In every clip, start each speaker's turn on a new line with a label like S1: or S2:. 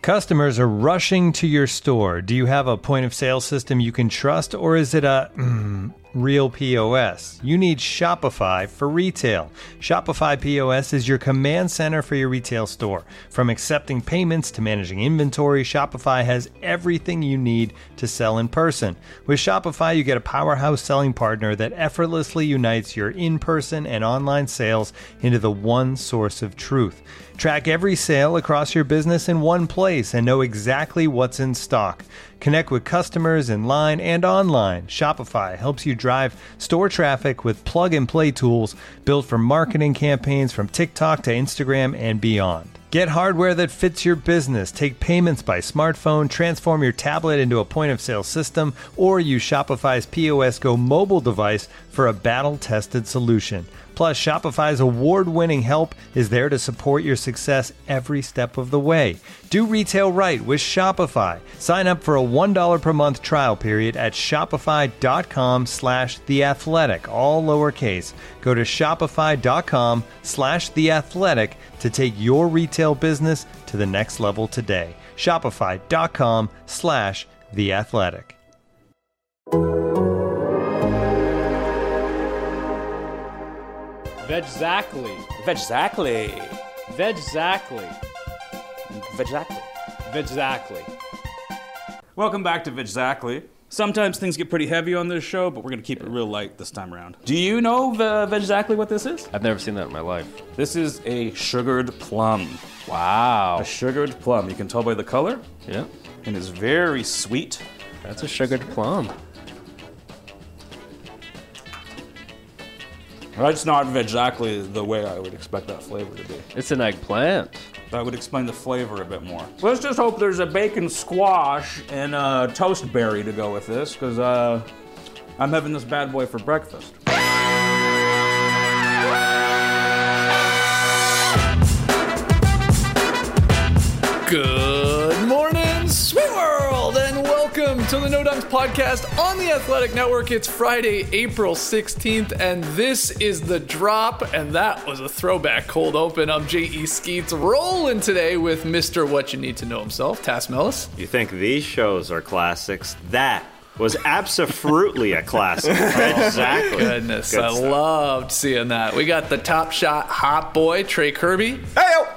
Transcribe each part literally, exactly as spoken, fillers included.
S1: Customers are rushing to your store. Do you have a point of sale system you can trust, or is it a mm, real P O S? You need Shopify for retail. Shopify P O S is your command center for your retail store. From accepting payments to managing inventory, Shopify has everything you need to sell in person. With Shopify, you get a powerhouse selling partner that effortlessly unites your in-person and online sales into the one source of truth. Track every sale across your business in one place and know exactly what's in stock. Connect with customers in line and online. Shopify helps you drive store traffic with plug-and-play tools built for marketing campaigns from TikTok to Instagram and beyond. Get hardware that fits your business. Take payments by smartphone, transform your tablet into a point-of-sale system, or use Shopify's P O S Go mobile device for a battle-tested solution. Plus, Shopify's award-winning help is there to support your success every step of the way. Do retail right with Shopify. Sign up for a one dollar per month trial period at shopify.com slash theathletic, all lowercase. Go to shopify.com slash theathletic to take your retail business to the next level today. Shopify.com slash theathletic.
S2: Vegzactly.
S3: Vegzactly.
S2: Vegzactly.
S3: Vegzactly.
S2: Vegzactly.
S3: Welcome back to Vegzactly. Sometimes things get pretty heavy on this show, but we're going to keep it real light this time around. Do you know uh, Vegzactly what this is?
S4: I've never seen that in my life.
S3: This is a sugared plum.
S4: Wow.
S3: A sugared plum. You can tell by the color.
S4: Yeah.
S3: And it's very sweet.
S4: That's a sugared plum.
S3: That's not exactly the way I would expect that flavor to be.
S4: It's an eggplant.
S3: That would explain the flavor a bit more. Let's just hope there's a bacon squash and a toast berry to go with this, because uh, I'm having this bad boy for breakfast.
S2: Good morning, sweet world, and welcome to the No Dunks podcast on the Athletic Network. It's Friday, April sixteenth, and this is The Drop, and that was a throwback cold open. I'm J E Skeets, rolling today with Mister What You Need to Know himself, Tass Mellis.
S5: You think these shows are classics? That was abso-fruitly a classic. Exactly.
S2: Goodness,
S5: Good
S2: I
S5: stuff.
S2: loved seeing that. We got the Top Shot hot boy, Trey Kirby.
S5: Hey-o!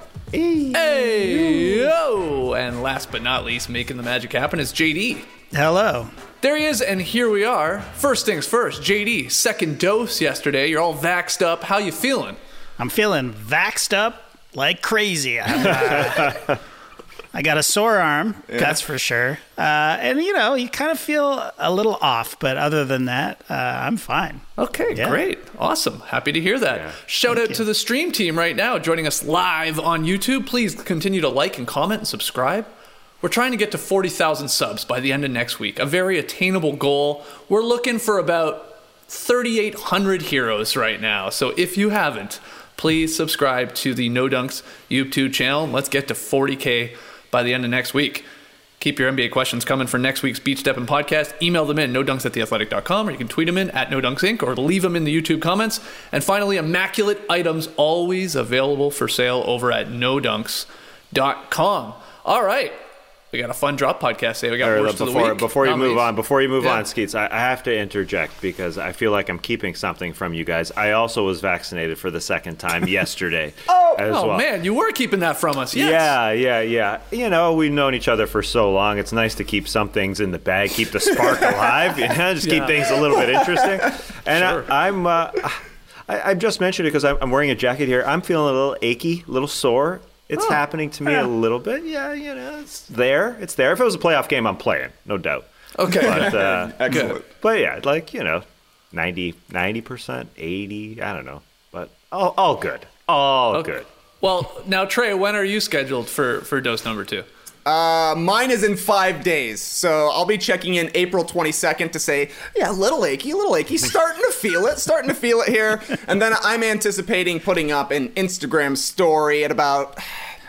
S2: Hey, yo! And last but not least, making the magic happen is J D.
S6: Hello.
S2: There he is, and here we are. First things first, J D, second dose yesterday. You're all vaxxed up. How you feeling?
S6: I'm feeling vaxxed up like crazy. Uh, I got a sore arm, yeah. That's for sure. Uh, and, you know, you kind of feel a little off, but other than that, uh, I'm fine.
S2: Okay, yeah. Great. Awesome. Happy to hear that. Yeah. Shout Thank out you. to the stream team right now joining us live on YouTube. Please continue to like and comment and subscribe. We're trying to get to forty thousand subs by the end of next week, a very attainable goal. We're looking for about thirty-eight hundred heroes right now. So if you haven't, please subscribe to the No Dunks YouTube channel. Let's get to forty K by the end of next week. Keep your N B A questions coming for next week's Beach Steppin' podcast. Email them in, no dunks at the athletic dot com, or you can tweet them in at no dunks inc, or leave them in the YouTube comments. And finally, immaculate items always available for sale over at no dunks dot com. All right. We got a fun drop podcast today. We got
S5: right,
S2: worst
S5: before,
S2: of the week.
S5: Before you
S2: Nominees.
S5: move on, before you move
S2: yeah.
S5: on, Skeets, I, I have to interject because I feel like I'm keeping something from you guys. I also was vaccinated for the second time yesterday.
S2: oh,
S5: as
S2: oh
S5: well.
S2: man, you were keeping that from us. Yes.
S5: Yeah, yeah, yeah. You know, we've known each other for so long. It's nice to keep some things in the bag, keep the spark alive. You know, just yeah. keep things a little bit interesting. And
S2: sure.
S5: I, I'm, uh, I, I've just mentioned it because I'm, I'm wearing a jacket here. I'm feeling a little achy, a little sore. It's oh, happening to me yeah. a little bit. Yeah, you know, it's there. It's there. If it was a playoff game, I'm playing, no doubt.
S2: Okay.
S5: But, uh,
S2: Excellent.
S5: But yeah, like, you know, ninety, ninety percent, eighty, I don't know. But all, all good. All okay. good.
S2: Well, now, Trey, when are you scheduled for, for dose number two?
S7: Uh, mine is in five days, so I'll be checking in April twenty-second to say, yeah, a little achy, a little achy, starting to feel it, starting to feel it here. And then I'm anticipating putting up an Instagram story at about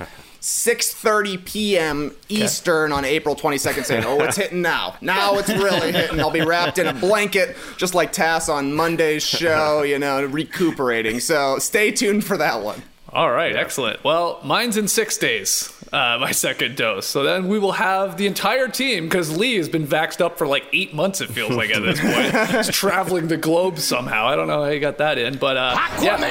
S7: six thirty p.m. Eastern on April twenty-second saying, oh, it's hitting now. Now it's really hitting. I'll be wrapped in a blanket, just like Tass on Monday's show, you know, recuperating. So stay tuned for that one.
S2: All right, yeah. Excellent. Well, mine's in six days. uh, my second dose. So then we will have the entire team, because Lee has been vaxxed up for like eight months, it feels like at this point. He's traveling the globe somehow. I don't know how he got that in, but uh,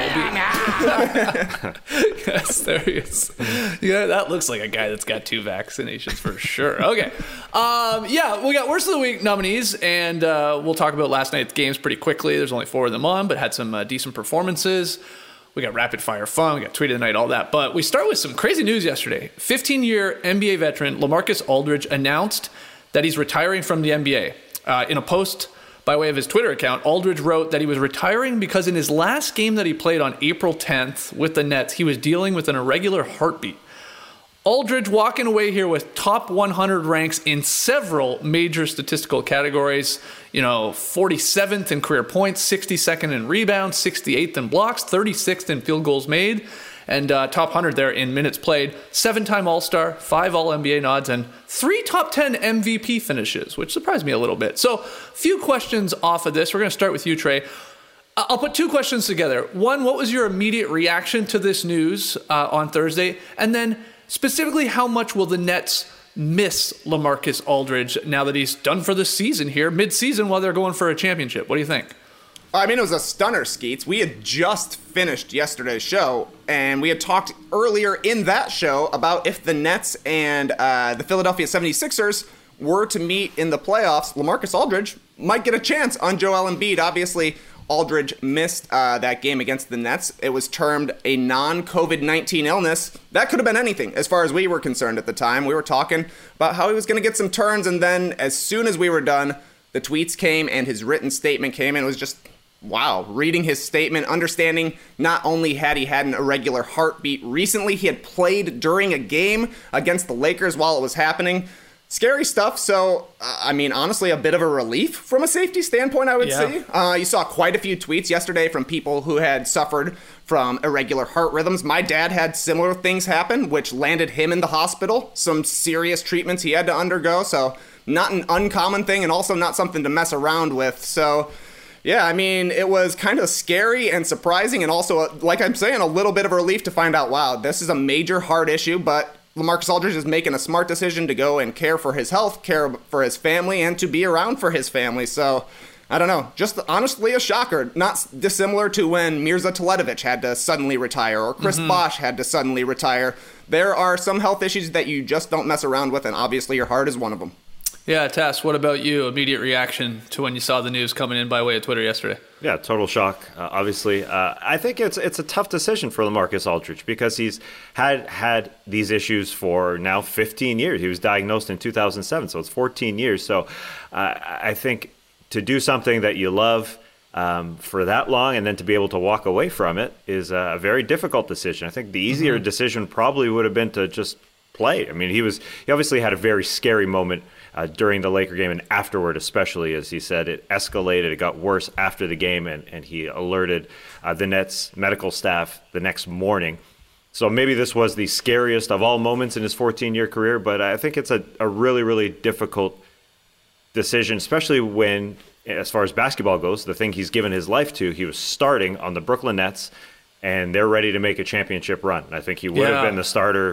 S2: yeah. Be... yes, there he is. Yeah, that looks like a guy that's got two vaccinations for sure. Okay. Um, yeah, we got Worst of the Week nominees, and uh, we'll talk about last night's games pretty quickly. There's only four of them on, but had some uh, decent performances. We got rapid fire fun, we got tweet of the night, all that. But we start with some crazy news yesterday. fifteen-year N B A veteran LaMarcus Aldridge announced that he's retiring from the N B A. Uh, in a post by way of his Twitter account, Aldridge wrote that he was retiring because in his last game that he played on April tenth with the Nets, he was dealing with an irregular heartbeat. Aldridge walking away here with top one hundred ranks in several major statistical categories. You know, forty-seventh in career points, sixty-second in rebounds, sixty-eighth in blocks, thirty-sixth in field goals made, and uh, top one hundred there in minutes played. Seven-time All-Star, five All-N B A nods, and three top ten M V P finishes, which surprised me a little bit. So, few questions off of this. We're going to start with you, Trey. I'll put two questions together. One, what was your immediate reaction to this news uh, on Thursday? And then, specifically, how much will the Nets miss LaMarcus Aldridge now that he's done for the season here, mid-season, while they're going for a championship? What do you think?
S7: I mean, it was a stunner, Skeets. We had just finished yesterday's show, and we had talked earlier in that show about if the Nets and uh, the Philadelphia seventy-sixers were to meet in the playoffs, LaMarcus Aldridge might get a chance on Joel Embiid. Obviously, Aldridge missed uh, that game against the Nets. It was termed a non-COVID nineteen illness. That could have been anything as far as we were concerned at the time. We were talking about how he was going to get some turns, and then as soon as we were done, the tweets came and his written statement came, and it was just, wow. Reading his statement, understanding not only had he had an irregular heartbeat recently, he had played during a game against the Lakers while it was happening. Scary stuff. So, uh, I mean, honestly, a bit of a relief from a safety standpoint, I would
S2: yeah.
S7: say. Uh, you saw quite a few tweets yesterday from people who had suffered from irregular heart rhythms. My dad had similar things happen, which landed him in the hospital. Some serious treatments he had to undergo. So, not an uncommon thing, and also not something to mess around with. So, yeah, I mean, it was kind of scary and surprising, and also, like I'm saying, a little bit of a relief to find out, wow, this is a major heart issue, but LaMarcus Aldridge is making a smart decision to go and care for his health, care for his family, and to be around for his family. So, I don't know, just honestly a shocker. Not dissimilar to when Mirza Teletovic had to suddenly retire, or Chris mm-hmm. Bosh had to suddenly retire. There are some health issues that you just don't mess around with, and obviously your heart is one of them.
S2: Yeah, Tess, what about you? Immediate reaction to when you saw the news coming in by way of Twitter yesterday?
S5: Yeah, total shock, uh, obviously. Uh, I think it's it's a tough decision for LaMarcus Aldridge because he's had had these issues for now fifteen years. He was diagnosed in two thousand seven, so it's fourteen years. So uh, I think to do something that you love um, for that long and then to be able to walk away from it is a very difficult decision. I think the easier mm-hmm. decision probably would have been to just play. I mean, he was he obviously had a very scary moment Uh, during the Laker game and afterward, especially, as he said, it escalated. It got worse after the game, and, and he alerted uh, the Nets medical staff the next morning. So maybe this was the scariest of all moments in his fourteen-year career, but I think it's a, a really, really difficult decision, especially when, as far as basketball goes, the thing he's given his life to, he was starting on the Brooklyn Nets, and they're ready to make a championship run. I think he would yeah. have been the starter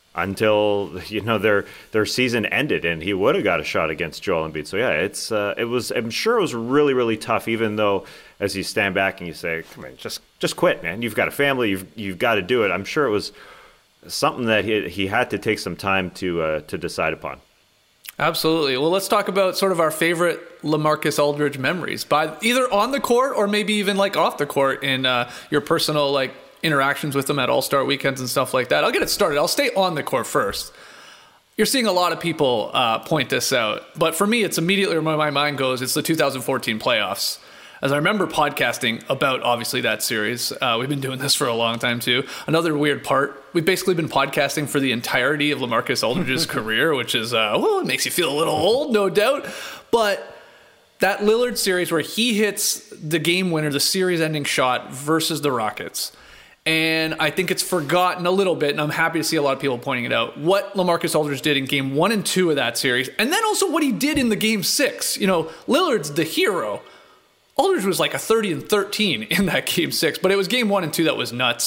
S5: until, you know, their their season ended, and he would have got a shot against Joel Embiid. So yeah, it's uh, it was. I'm sure it was really, really tough. Even though, as you stand back and you say, "Come on, just just quit, man. You've got a family. You've you've got to do it." I'm sure it was something that he he had to take some time to uh, to decide upon.
S2: Absolutely. Well, let's talk about sort of our favorite LaMarcus Aldridge memories, by either on the court or maybe even like off the court in uh, your personal like. interactions with them at All-Star weekends and stuff like that. I'll get it started. I'll stay on the court first. You're seeing a lot of people uh, point this out, but for me, it's immediately where my mind goes. It's the two thousand fourteen playoffs. As I remember podcasting about, obviously, that series. Uh, we've been doing this for a long time, too. Another weird part, we've basically been podcasting for the entirety of LaMarcus Aldridge's career, which is, uh, well, it makes you feel a little old, no doubt. But that Lillard series where he hits the game winner, the series-ending shot versus the Rockets, and I think it's forgotten a little bit, and I'm happy to see a lot of people pointing it out, what LaMarcus Aldridge did in game one and two of that series, and then also what he did in the game six. You know, Lillard's the hero. Aldridge was like a thirty and thirteen in that game six, but it was game one and two that was nuts.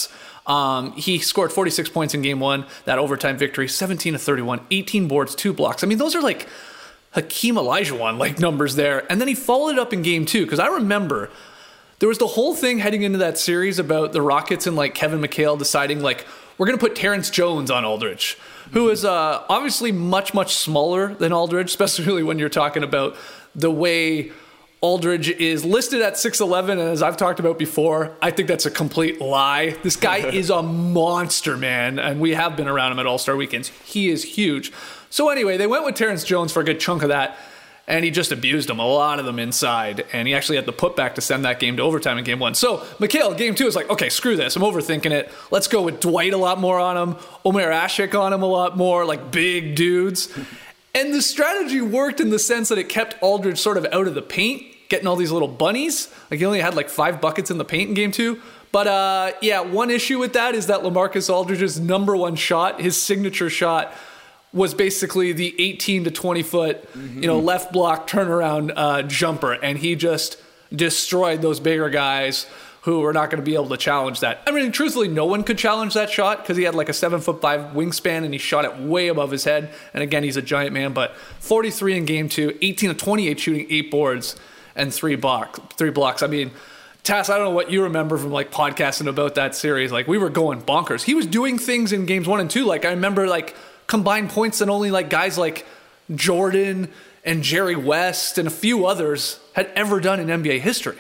S2: Um, he scored forty-six points in game one, that overtime victory, seventeen to thirty-one, eighteen boards, two blocks. I mean, those are like Hakeem Olajuwon like numbers there. And then he followed it up in game two, because I remember there was the whole thing heading into that series about the Rockets and like Kevin McHale deciding like, we're going to put Terrence Jones on Aldridge, who is uh, obviously much, much smaller than Aldridge, especially when you're talking about the way Aldridge is listed at six eleven, and as I've talked about before, I think that's a complete lie. This guy is a monster, man, and we have been around him at All-Star Weekends. He is huge. So anyway, they went with Terrence Jones for a good chunk of that, and he just abused them, a lot of them inside, and he actually had the putback to send that game to overtime in game one. So McHale, game two, is like, okay, screw this. I'm overthinking it. Let's go with Dwight a lot more on him, Omer Asik on him a lot more, like big dudes. And the strategy worked in the sense that it kept Aldridge sort of out of the paint, getting all these little bunnies. Like he only had like five buckets in the paint in game two. But uh, yeah, one issue with that is that LaMarcus Aldridge's number one shot, his signature shot, was basically the eighteen to twenty foot, mm-hmm. you know, left block turnaround uh, jumper. And he just destroyed those bigger guys who were not going to be able to challenge that. I mean, truthfully, no one could challenge that shot because he had like a seven foot five wingspan and he shot it way above his head. And again, he's a giant man, but forty-three in game two, eighteen to twenty-eight shooting, eight boards and three block, three blocks. I mean, Tass, I don't know what you remember from like podcasting about that series. Like we were going bonkers. He was doing things in games one and two. Like I remember like combined points that only like guys like Jordan and Jerry West and a few others had ever done in N B A history.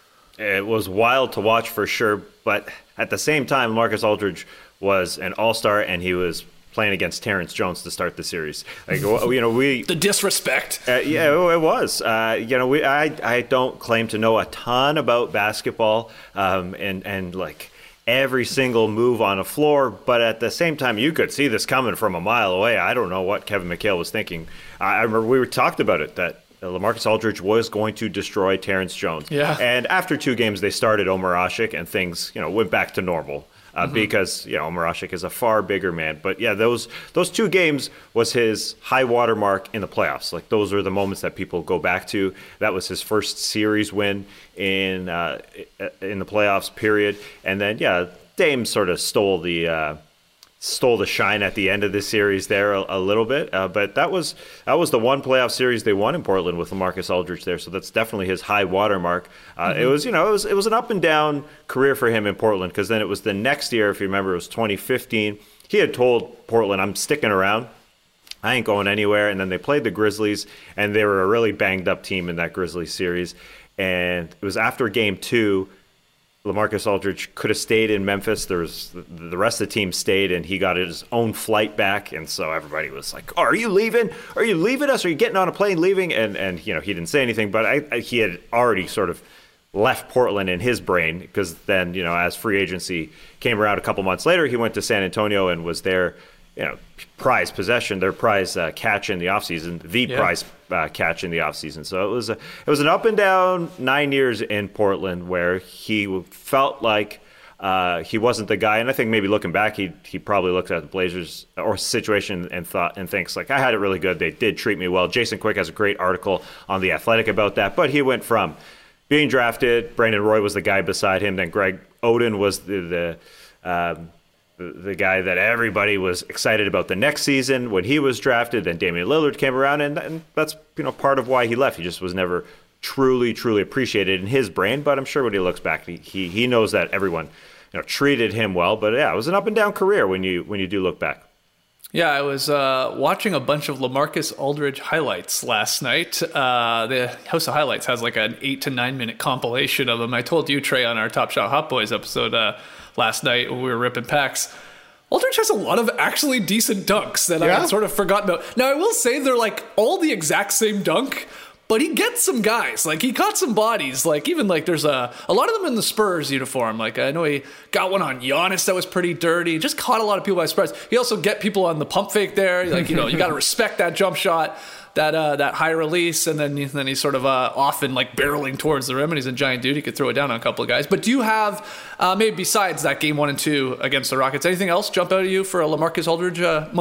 S5: It was wild to watch for sure, but at the same time, Marcus Aldridge was an all-star, and he was playing against Terrence Jones to start the series. Like you know, we
S2: the disrespect.
S5: Uh, yeah, it was. Uh, you know, we I I don't claim to know a ton about basketball, um, and and like every single move on a floor, but at the same time, you could see this coming from a mile away. I don't know what Kevin McHale was thinking. I remember we were talked about it that LaMarcus Aldridge was going to destroy Terrence Jones.
S2: Yeah.
S5: And after two games, they started Omer Asik, and things, you know, went back to normal uh, mm-hmm. because, you know, Omer Asik is a far bigger man. But yeah, those those two games was his high water mark in the playoffs. Like those are the moments that people go back to. That was his first series win in uh, in the playoffs period. And then yeah, Dame sort of stole the. Uh, stole the shine at the end of the series there a, a little bit, uh, but that was that was the one playoff series they won in Portland with LaMarcus Aldridge there, so that's definitely his high water mark. Uh, mm-hmm. It was, you know, it was it was an up and down career for him in Portland, because then it was the next year, if you remember, it was twenty fifteen. He had told Portland, "I'm sticking around. I ain't going anywhere." And then they played the Grizzlies, and they were a really banged up team in that Grizzlies series. And it was after game two. LaMarcus Aldridge could have stayed in Memphis. There was the rest of the team stayed, and he got his own flight back. And so everybody was like, oh, "Are you leaving? Are you leaving us? Are you getting on a plane leaving?" And and you know, he didn't say anything, but I, I, he had already sort of left Portland in his brain, because then, you know, as free agency came around a couple months later, he went to San Antonio and was there, you know, prize possession, their prize uh, catch in the offseason, the yeah. prize uh, catch in the offseason. So it was a, it was an up and down nine years in Portland where he felt like uh, he wasn't the guy. And I think maybe looking back, he he probably looked at the Blazers or situation and thought and thinks like, I had it really good. They did treat me well. Jason Quick has a great article on The Athletic about that. But he went from being drafted, Brandon Roy was the guy beside him, then Greg Oden was the the um, the guy that everybody was excited about the next season when he was drafted. Then Damian Lillard came around, and, and that's, you know, part of why he left. He just was never truly, truly appreciated in his brain. But I'm sure when he looks back, he he, he knows that everyone, you know, treated him well. But yeah, it was an up and down career when you when you do look back.
S2: Yeah, I was uh, watching a bunch of LaMarcus Aldridge highlights last night. Uh, the House of Highlights has like an eight to nine minute compilation of them. I told you, Trey, on our Top Shot Hot Boys episode uh, last night when we were ripping packs, Aldridge has a lot of actually decent dunks that yeah. I had sort of forgotten about. Now, I will say they're like all the exact same dunk, but he gets some guys. Like, he caught some bodies. Like, even, like, there's a, a lot of them in the Spurs uniform. Like, I know he got one on Giannis that was pretty dirty. He just caught a lot of people by surprise. He also get people on the pump fake there. Like, you know, you got to respect that jump shot, that uh, that high release, and then, then he's sort of uh, often, like, barreling towards the rim, and he's a giant dude. He could throw it down on a couple of guys. But do you have, uh, maybe besides that game one and two against the Rockets, anything else jump out at you for a LaMarcus Aldridge uh, moment?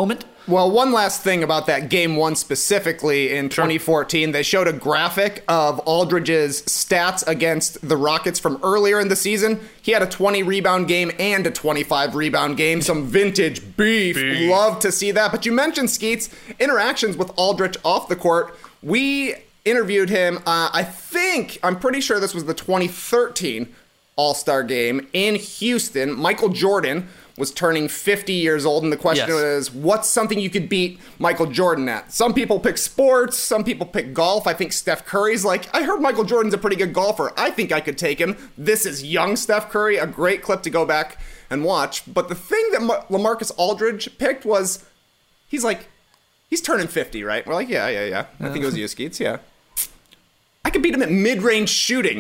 S7: Well, one last thing about that game one specifically in twenty fourteen, they showed a graphic of Aldridge's stats against the Rockets from earlier in the season. He had a twenty rebound game and a twenty-five rebound game. Some vintage beef. beef. Love to see that. But you mentioned Skeets, interactions with Aldridge off the court. We interviewed him, uh, I think, I'm pretty sure this was the twenty thirteen All-Star game in Houston. Michael Jordan was turning fifty years old, and the question yes. is, what's something you could beat Michael Jordan at? Some people pick sports, some people pick golf. I think Steph Curry's like, I heard Michael Jordan's a pretty good golfer. I think I could take him. This is young Steph Curry, a great clip to go back and watch. But the thing that Ma- LaMarcus Aldridge picked was, he's like, he's turning fifty, right? We're like, yeah, yeah, yeah. I think it was you, Skeets, yeah. I could beat him at mid-range shooting.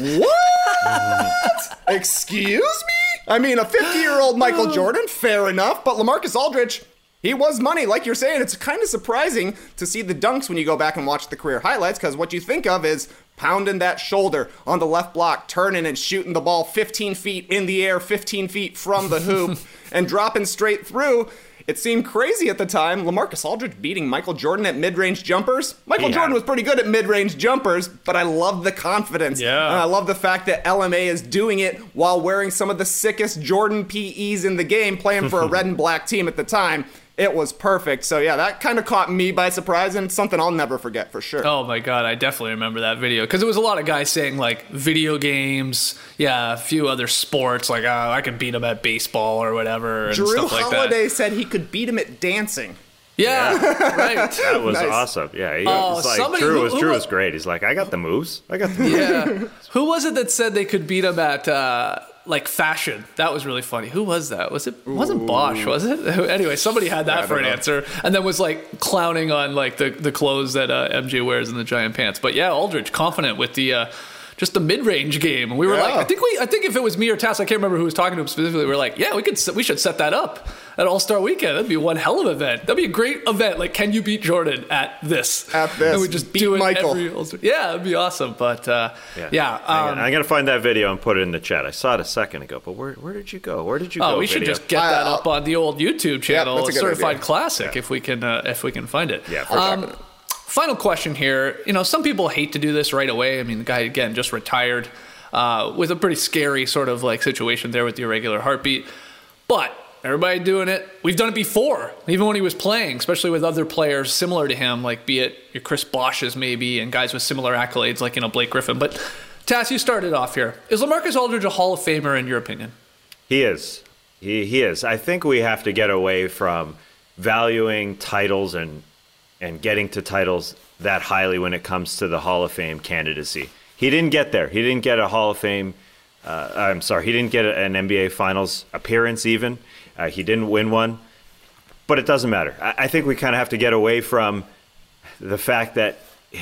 S7: What? Excuse me? I mean, a fifty-year-old Michael Jordan, fair enough, but LaMarcus Aldridge, he was money. Like you're saying, it's kind of surprising to see the dunks when you go back and watch the career highlights, because what you think of is pounding that shoulder on the left block, turning and shooting the ball fifteen feet in the air, fifteen feet from the hoop, and dropping straight through. It seemed crazy at the time. LaMarcus Aldridge beating Michael Jordan at mid-range jumpers. Michael yeah. Jordan was pretty good at mid-range jumpers, but I love the confidence.
S2: Yeah.
S7: And I love the fact that L M A is doing it while wearing some of the sickest Jordan P Es in the game, playing for a red and black team at the time. It was perfect. So, yeah, that kind of caught me by surprise, and it's something I'll never forget for sure.
S2: Oh, my God. I definitely remember that video because it was a lot of guys saying, like, video games, yeah, a few other sports, like, oh, I can beat him at baseball or whatever and
S7: Drew
S2: stuff like that.
S7: Holiday said he could beat him at dancing.
S2: Yeah, yeah. right.
S5: That was
S7: Nice.
S5: awesome. Yeah, he
S2: Oh,
S5: was like,
S2: somebody
S5: Drew
S2: who-
S5: was
S2: who
S5: Drew
S2: wa-
S5: was great. He's like, I got the moves. I got the moves.
S2: Yeah. Who was it that said they could beat him at, uh, like, fashion? That was really funny. Who was that? Was it wasn't Bosch, was it? Anyway, somebody had that
S7: I
S2: for
S7: don't
S2: an
S7: know.
S2: answer, and then was like clowning on like the the clothes that uh, M J wears in the giant pants. But yeah, Aldridge confident with the. Uh, Just the mid-range game, and we were
S7: Yeah.
S2: like, I think we, I think if it was me or Tass, I can't remember who was talking to him specifically. We were like, yeah, we could, we should set that up at All-Star Weekend. That'd be one hell of an event. That'd be a great event. Like, can you beat Jordan at this?
S7: At this.
S2: and we just
S7: Beat
S2: do it
S7: Michael.
S2: every All-Star. Yeah, it'd be awesome. But uh, yeah, yeah
S5: I'm
S2: um,
S5: gonna- I'm gonna find that video and put it in the chat. I saw it a second ago, but where where did you go? Where did you
S2: oh,
S5: go?
S2: we should
S5: video?
S2: just get
S7: I-
S2: that
S7: I'll-
S2: up on the old YouTube channel,
S7: that's a good
S2: Certified
S7: idea.
S2: Classic,
S5: Yeah.
S2: if we can, uh, if we can find it.
S5: Yeah, for
S2: Um,
S5: sure.
S2: Final question here. You know, some people hate to do this right away. I mean, the guy again just retired. Uh, with a pretty scary sort of like situation there with the irregular heartbeat. But everybody doing it. We've done it before, even when he was playing, especially with other players similar to him, like be it your Chris Bosh's maybe, and guys with similar accolades like, you know, Blake Griffin. But Tass, you started off here. Is LaMarcus Aldridge a Hall of Famer in your opinion?
S5: He is. He he is. I think we have to get away from valuing titles and and getting to titles that highly when it comes to the Hall of Fame candidacy. He didn't get there. He didn't get a Hall of Fame. Uh, I'm sorry. He didn't get an N B A Finals appearance even. Uh, he didn't win one. But it doesn't matter. I, I think we kind of have to get away from the fact that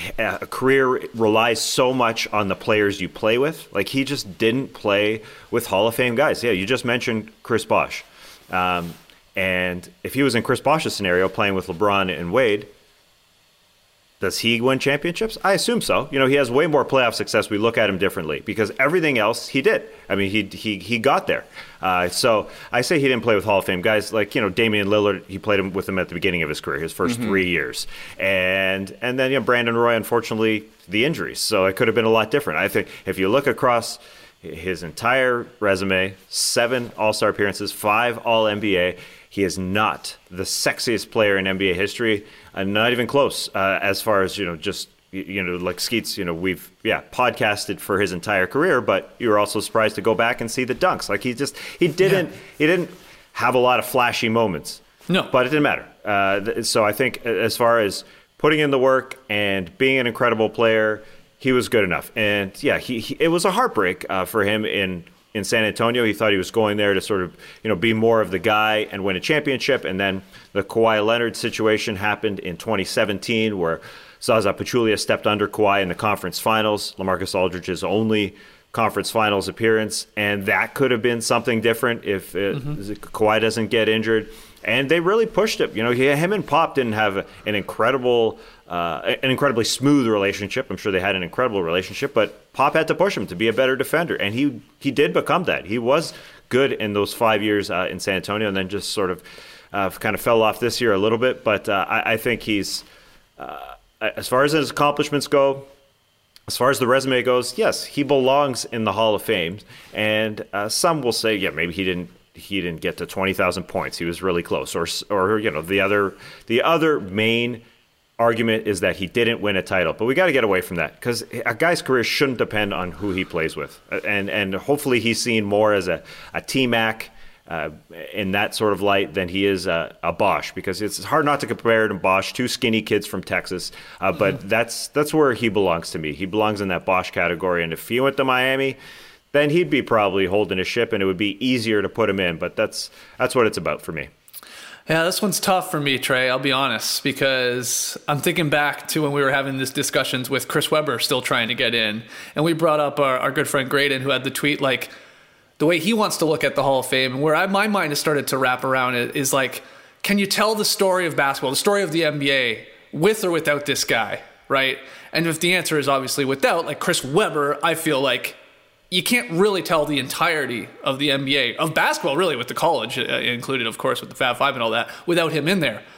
S5: a career relies so much on the players you play with. Like, he just didn't play with Hall of Fame guys. Yeah, you just mentioned Chris Bosh. Um, and if he was in Chris Bosh's scenario playing with LeBron and Wade, does he win championships? I assume so. You know, he has way more playoff success. We look at him differently because everything else he did. I mean, he he he got there. Uh, so I say he didn't play with Hall of Fame guys like, you know, Damian Lillard. He played him with him at the beginning of his career, his first mm-hmm. three years, and and then you know Brandon Roy, unfortunately, the injuries. So it could have been a lot different. I think if you look across his entire resume, seven All-Star appearances, five All N B A. He is not the sexiest player in N B A history, and not even close. Uh, as far as you know, just you know, like Skeets, you know, we've yeah podcasted for his entire career, but you were also surprised to go back and see the dunks. Like he just he didn't yeah. he didn't have a lot of flashy moments.
S2: No,
S5: but it didn't matter. Uh, so I think as far as putting in the work and being an incredible player, he was good enough. And yeah, he, he it was a heartbreak uh, for him in. In San Antonio. He thought he was going there to sort of, you know, be more of the guy and win a championship. And then the Kawhi Leonard situation happened in twenty seventeen where Zaza Pachulia stepped under Kawhi in the conference finals, LaMarcus Aldridge's only conference finals appearance. And that could have been something different if it, mm-hmm. Kawhi doesn't get injured. And they really pushed it. You know, he, him and Pop didn't have a, an incredible, uh, an incredibly smooth relationship. I'm sure they had an incredible relationship, but Pop had to push him to be a better defender, and he he did become that. He was good in those five years uh, in San Antonio, and then just sort of uh, kind of fell off this year a little bit, but uh, I, I think he's, uh, as far as his accomplishments go, as far as the resume goes, yes, he belongs in the Hall of Fame. And uh, some will say, yeah, maybe he didn't he didn't get to twenty thousand points. He was really close. Or, or you know, the other the other main argument is that he didn't win a title. But we got to get away from that, because a guy's career shouldn't depend on who he plays with. And and hopefully he's seen more as a, a T-Mac uh, in that sort of light than he is a, a Bosch, because it's hard not to compare to Bosch, two skinny kids from Texas. Uh, but mm-hmm. that's that's where he belongs to me. He belongs in that Bosch category. And if he went to Miami, then he'd be probably holding his ship, and it would be easier to put him in. But that's that's what it's about for me.
S2: Yeah, this one's tough for me, Trey, I'll be honest, because I'm thinking back to when we were having these discussions with Chris Webber still trying to get in. And we brought up our, our good friend Graydon, who had the tweet, like, the way he wants to look at the Hall of Fame, and where I, my mind has started to wrap around it is like, can you tell the story of basketball, the story of the N B A, with or without this guy, right? And if the answer is obviously without, like Chris Webber, I feel like you can't really tell the entirety of the N B A, of basketball really, with the college uh, included, of course, with the Fab Five and all that, without him in there.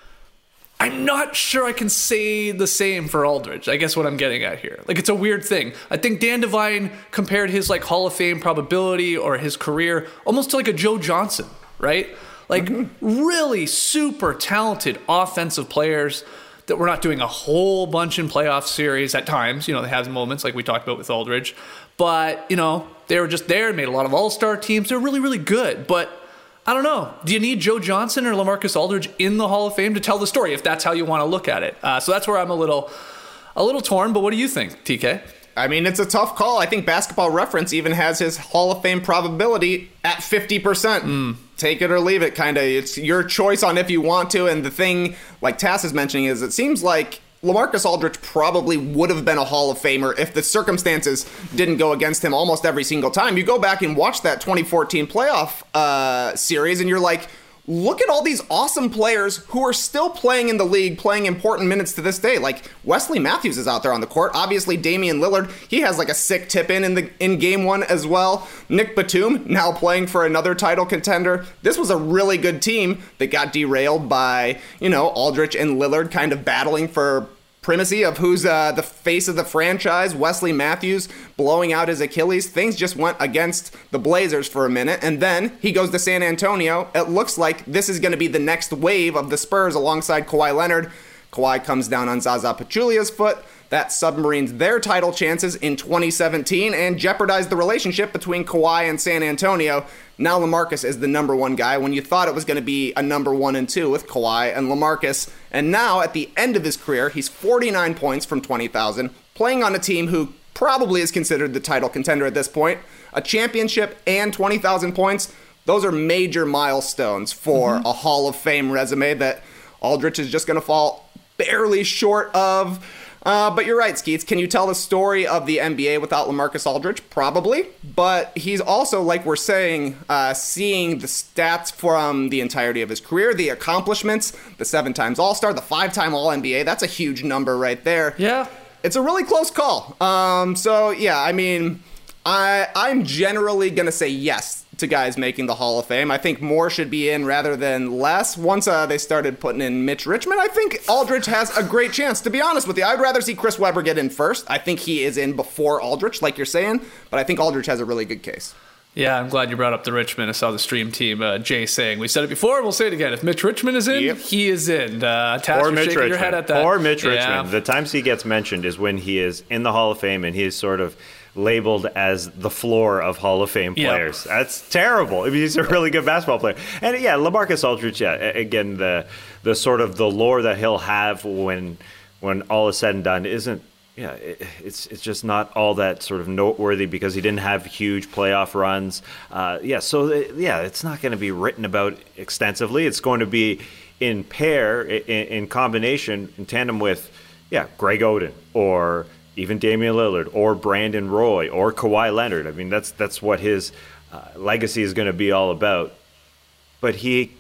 S2: I'm not sure I can say the same for Aldridge. I guess what I'm getting at here. Like, it's a weird thing. I think Dan Devine compared his like Hall of Fame probability or his career almost to like a Joe Johnson, right? Like mm-hmm. really super talented offensive players that were not doing a whole bunch in playoff series at times. You know, they have moments like we talked about with Aldridge. But, you know, they were just there, made a lot of all-star teams. They're really, really good. But I don't know. Do you need Joe Johnson or LaMarcus Aldridge in the Hall of Fame to tell the story, if that's how you want to look at it? Uh, so that's where I'm a little a little torn. But what do you think, T K?
S7: I mean, it's a tough call. I think Basketball Reference even has his Hall of Fame probability at fifty percent. Mm. Take it or leave it, kind of. It's your choice on if you want to. And the thing, like Tass is mentioning, is it seems like LaMarcus Aldridge probably would have been a Hall of Famer if the circumstances didn't go against him almost every single time. You go back and watch that twenty fourteen playoff uh, series, and you're like, look at all these awesome players who are still playing in the league, playing important minutes to this day. Like Wesley Matthews is out there on the court. Obviously, Damian Lillard, he has like a sick tip in in the in game one as well. Nick Batum now playing for another title contender. This was a really good team that got derailed by, you know, Aldridge and Lillard kind of battling for primacy of who's uh, the face of the franchise. Wesley Matthews blowing out his Achilles. Things just went against the Blazers for a minute, and then he goes to San Antonio. It looks like this is going to be the next wave of the Spurs alongside Kawhi Leonard. Kawhi comes down on Zaza Pachulia's foot. That submarines their title chances in twenty seventeen and jeopardized the relationship between Kawhi and San Antonio. Now LaMarcus is the number one guy when you thought it was going to be a number one and two with Kawhi and LaMarcus. And now at the end of his career, he's forty-nine points from twenty thousand, playing on a team who probably is considered the title contender at this point. A championship and twenty thousand points. Those are major milestones for mm-hmm. a Hall of Fame resume that Aldridge is just going to fall barely short of. Uh, but you're right, Skeets. Can you tell the story of the N B A without LaMarcus Aldridge? Probably. But he's also, like we're saying, uh, seeing the stats from the entirety of his career, the accomplishments, the seven times All-Star, the five-time All-N B A. That's a huge number right there.
S2: Yeah.
S7: It's a really close call. Um, so, yeah, I mean, I, I'm generally going to say yes to guys making the Hall of Fame. I think more should be in rather than less. Once uh, they started putting in Mitch Richmond, I think Aldridge has a great chance. To be honest with you, I'd rather see Chris Webber get in first. I think he is in before Aldridge, like you're saying, but I think Aldridge has a really good case.
S2: Yeah, I'm glad you brought up the Richmond. I saw the stream team, uh, Jay saying, we said it before, we'll say it again. If Mitch Richmond is in, yep. he is in. Uh,
S5: Poor Mitch
S2: shaking
S5: Richmond.
S2: Your head at that.
S5: Poor Mitch
S2: yeah.
S5: Richmond. The times he gets mentioned is when he is in the Hall of Fame and he is sort of labeled as the floor of Hall of Fame players. Yep. That's terrible. I mean, he's a really good basketball player. And yeah, LaMarcus Aldridge, yeah, again, the the sort of the lore that he'll have when when all is said and done isn't, yeah, it, it's it's just not all that sort of noteworthy because he didn't have huge playoff runs. Uh, yeah, so yeah, it's not going to be written about extensively. It's going to be in pair, in, in combination, in tandem with, yeah, Greg Oden or even Damian Lillard or Brandon Roy or Kawhi Leonard. I mean, that's that's what his uh, legacy is going to be all about. But he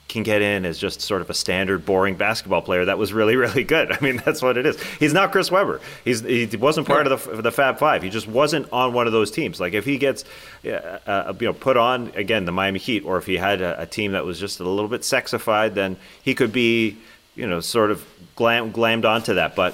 S5: can get in as just sort of a standard, boring basketball player that was really, really good. I mean, that's what it is. He's not Chris Webber. He's he wasn't part of the the Fab Five. He just wasn't on one of those teams. Like if he gets, uh, uh, you know, put on again the Miami Heat, or if he had a, a team that was just a little bit sexified, then he could be, you know, sort of glam, glammed onto that. But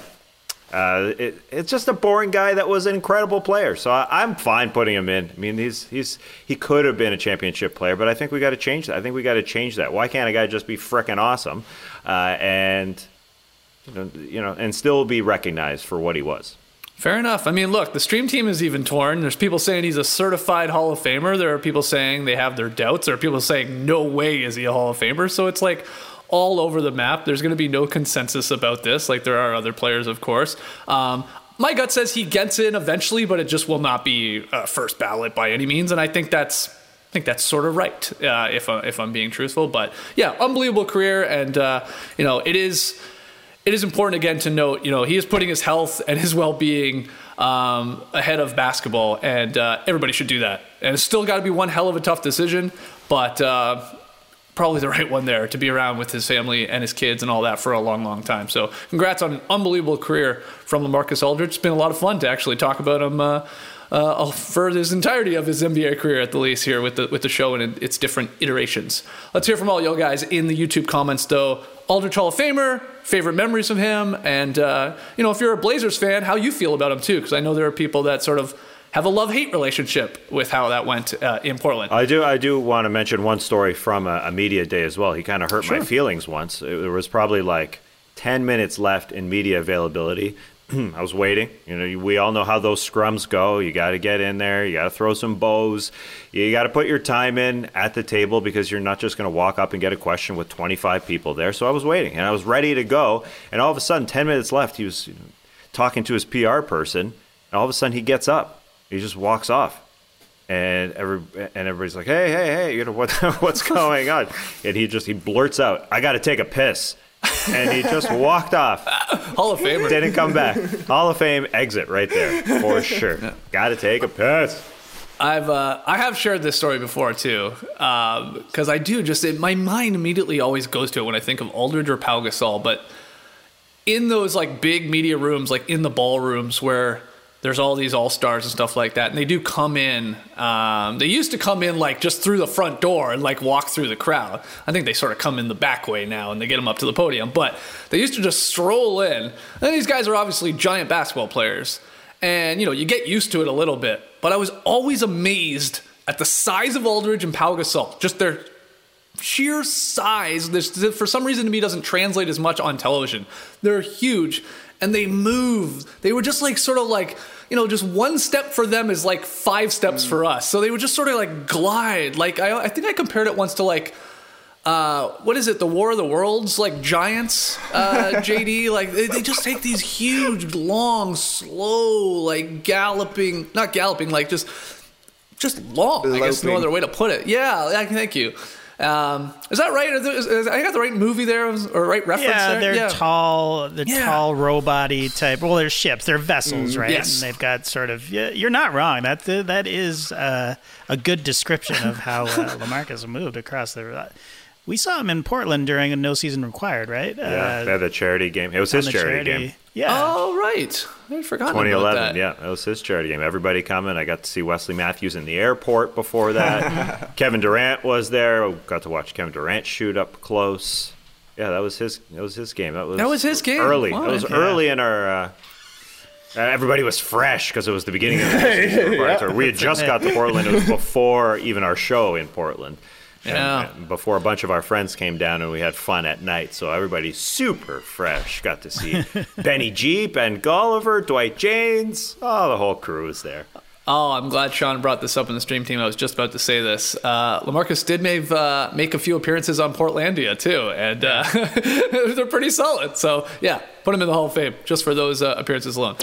S5: Uh, it, it's just a boring guy that was an incredible player. So I, I'm fine putting him in. I mean, he's he's he could have been a championship player, but I think we got to change that. I think we got to change that. Why can't a guy just be frickin' awesome uh, and you know, you know, and still be recognized for what he was?
S2: Fair enough. I mean, look, the stream team is even torn. There's people saying he's a certified Hall of Famer. There are people saying they have their doubts. There are people saying no way is he a Hall of Famer. So it's like all over the map. There's going to be no consensus about this, like there are other players, of course. Um, my gut says he gets in eventually, but it just will not be uh, first ballot by any means, and I think that's I think that's sort of right, uh, if uh, if I'm being truthful. But yeah, unbelievable career, and uh, you know it is it is important again to note, you know, he is putting his health and his well-being um, ahead of basketball, and uh, everybody should do that. And it's still got to be one hell of a tough decision, but. Uh, Probably the right one there to be around with his family and his kids and all that for a long, long time. So congrats on an unbelievable career from LaMarcus Aldridge. It's been a lot of fun to actually talk about him uh, uh, for his entirety of his N B A career at the least here with the with the show and its different iterations. Let's hear from all y'all guys in the YouTube comments, though. Aldridge Hall of Famer, favorite memories of him, and uh, you know, if you're a Blazers fan, how you feel about him too, because I know there are people that sort of have a love-hate relationship with how that went uh, in Portland.
S5: I do I do want to mention one story from a, a media day as well. He kind of hurt sure. my feelings once. It, there was probably like ten minutes left in media availability. I was waiting. You know, we all know how those scrums go. You got to get in there. You got to throw some bows. You got to put your time in at the table because you're not just going to walk up and get a question with twenty-five people there. So I was waiting, and I was ready to go. And all of a sudden, ten minutes left, he was you know, talking to his P R person, and all of a sudden he gets up. He just walks off, and every and everybody's like, "Hey, hey, hey! You know what? What's going on?" And he just he blurts out, "I got to take a piss," and he just walked off.
S2: Hall of Famer
S5: didn't come back. Hall of Fame exit right there for sure. Yeah. Got to take a piss.
S2: I've uh, I have shared this story before too, because um, I do just it, my mind immediately always goes to it when I think of Aldridge or Pau Gasol, but in those like big media rooms, like in the ballrooms where there's all these all-stars and stuff like that, and they do come in. Um, they used to come in like just through the front door and like walk through the crowd. I think they sort of come in the back way now, and they get them up to the podium. But they used to just stroll in. And these guys are obviously giant basketball players, and you know you get used to it a little bit. But I was always amazed at the size of Aldridge and Pau Gasol, just their sheer size. This, for some reason, to me, doesn't translate as much on television. They're huge. And they move. They were just like sort of like, you know, just one step for them is like five steps mm. for us. So they would just sort of like glide. Like I, I think I compared it once to like, uh, what is it? The War of the Worlds, like giants, uh, J D. Like they, they just take these huge, long, slow, like galloping, not galloping, like just, just long. Loping. I guess no other way to put it. Yeah, thank you. Um, is that right? Is, is, I got the right movie there, or right reference
S6: yeah,
S2: there?
S6: They're
S2: yeah,
S6: tall. They're yeah. tall, robot-y type. Well, they're ships. They're vessels, mm, right?
S2: Yes.
S6: And they've got sort of. Yeah, you're not wrong. That that is uh, a good description of how uh, LaMarcus moved across the. We saw him in Portland during a No Season Required, right?
S5: Yeah,
S6: uh,
S5: they had the charity game. It was his charity, charity game.
S6: Yeah.
S2: Oh, right. I forgot
S5: twenty eleven,
S2: about that.
S5: Yeah, it was his charity game. Everybody coming. I got to see Wesley Matthews in the airport before that. Kevin Durant was there. I got to watch Kevin Durant shoot up close. Yeah, that was his. That was his game. That was
S2: that was his game.
S5: Early.
S2: Wow.
S5: It was
S2: yeah.
S5: early in our. Uh, uh, everybody was fresh because it was the beginning of the season. yeah. We had just got to Portland. It was before even our show in Portland.
S2: Yeah.
S5: And before a bunch of our friends came down and we had fun at night. So everybody's super fresh. Got to see Benny G, Ben Golliver, Dwight James. Oh, the whole crew was there.
S2: Oh, I'm glad Sean brought this up in the stream team. I was just about to say this. Uh, LaMarcus did make, uh, make a few appearances on Portlandia, too. And uh, they're pretty solid. So, yeah, put him in the Hall of Fame just for those uh, appearances alone.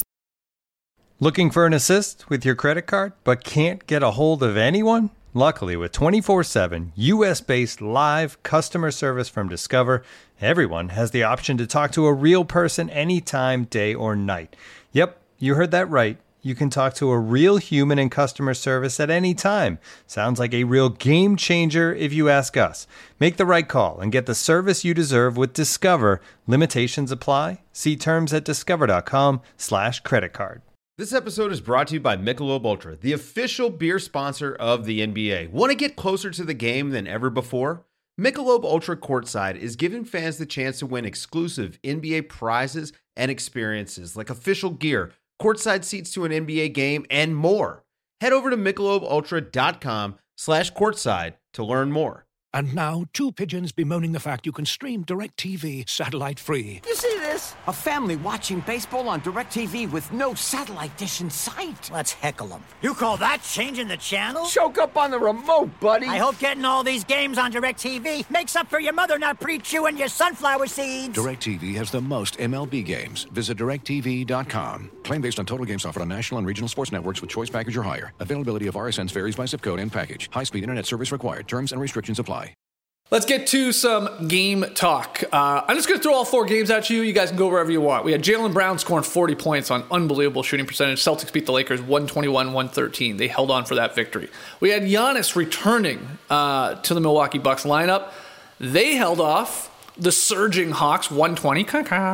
S1: Looking for an assist with your credit card, but can't get a hold of anyone? Luckily, with twenty-four seven U S-based live customer service from Discover, everyone has the option to talk to a real person anytime, day or night. Yep, you heard that right. You can talk to a real human in customer service at any time. Sounds like a real game changer if you ask us. Make the right call and get the service you deserve with Discover. Limitations apply. See terms at discover.com slash credit card.
S8: This episode is brought to you by Michelob Ultra, the official beer sponsor of the N B A. Want to get closer to the game than ever before? Michelob Ultra Courtside is giving fans the chance to win exclusive N B A prizes and experiences like official gear, courtside seats to an N B A game, and more. Head over to michelobultra.com slash courtside to learn more.
S9: And now, two pigeons bemoaning the fact you can stream DirecTV satellite-free.
S10: You see this? A family watching baseball on DirecTV with no satellite dish in sight.
S11: Let's heckle them. You call that changing the channel?
S10: Choke up on the remote, buddy.
S11: I hope getting all these games on DirecTV makes up for your mother not pre-chewing your sunflower seeds.
S9: DirecTV has the most M L B games. Visit direct t v dot com. Claim based on total games offered on national and regional sports networks with choice package or higher. Availability of R S Ns varies by zip code and package. High-speed internet service required. Terms and restrictions apply.
S2: Let's get to some game talk. Uh, I'm just going to throw all four games at you. You guys can go wherever you want. We had Jaylen Brown scoring forty points on unbelievable shooting percentage. Celtics beat the Lakers one twenty-one one thirteen. They held on for that victory. We had Giannis returning uh, to the Milwaukee Bucks lineup. They held off the surging Hawks one twenty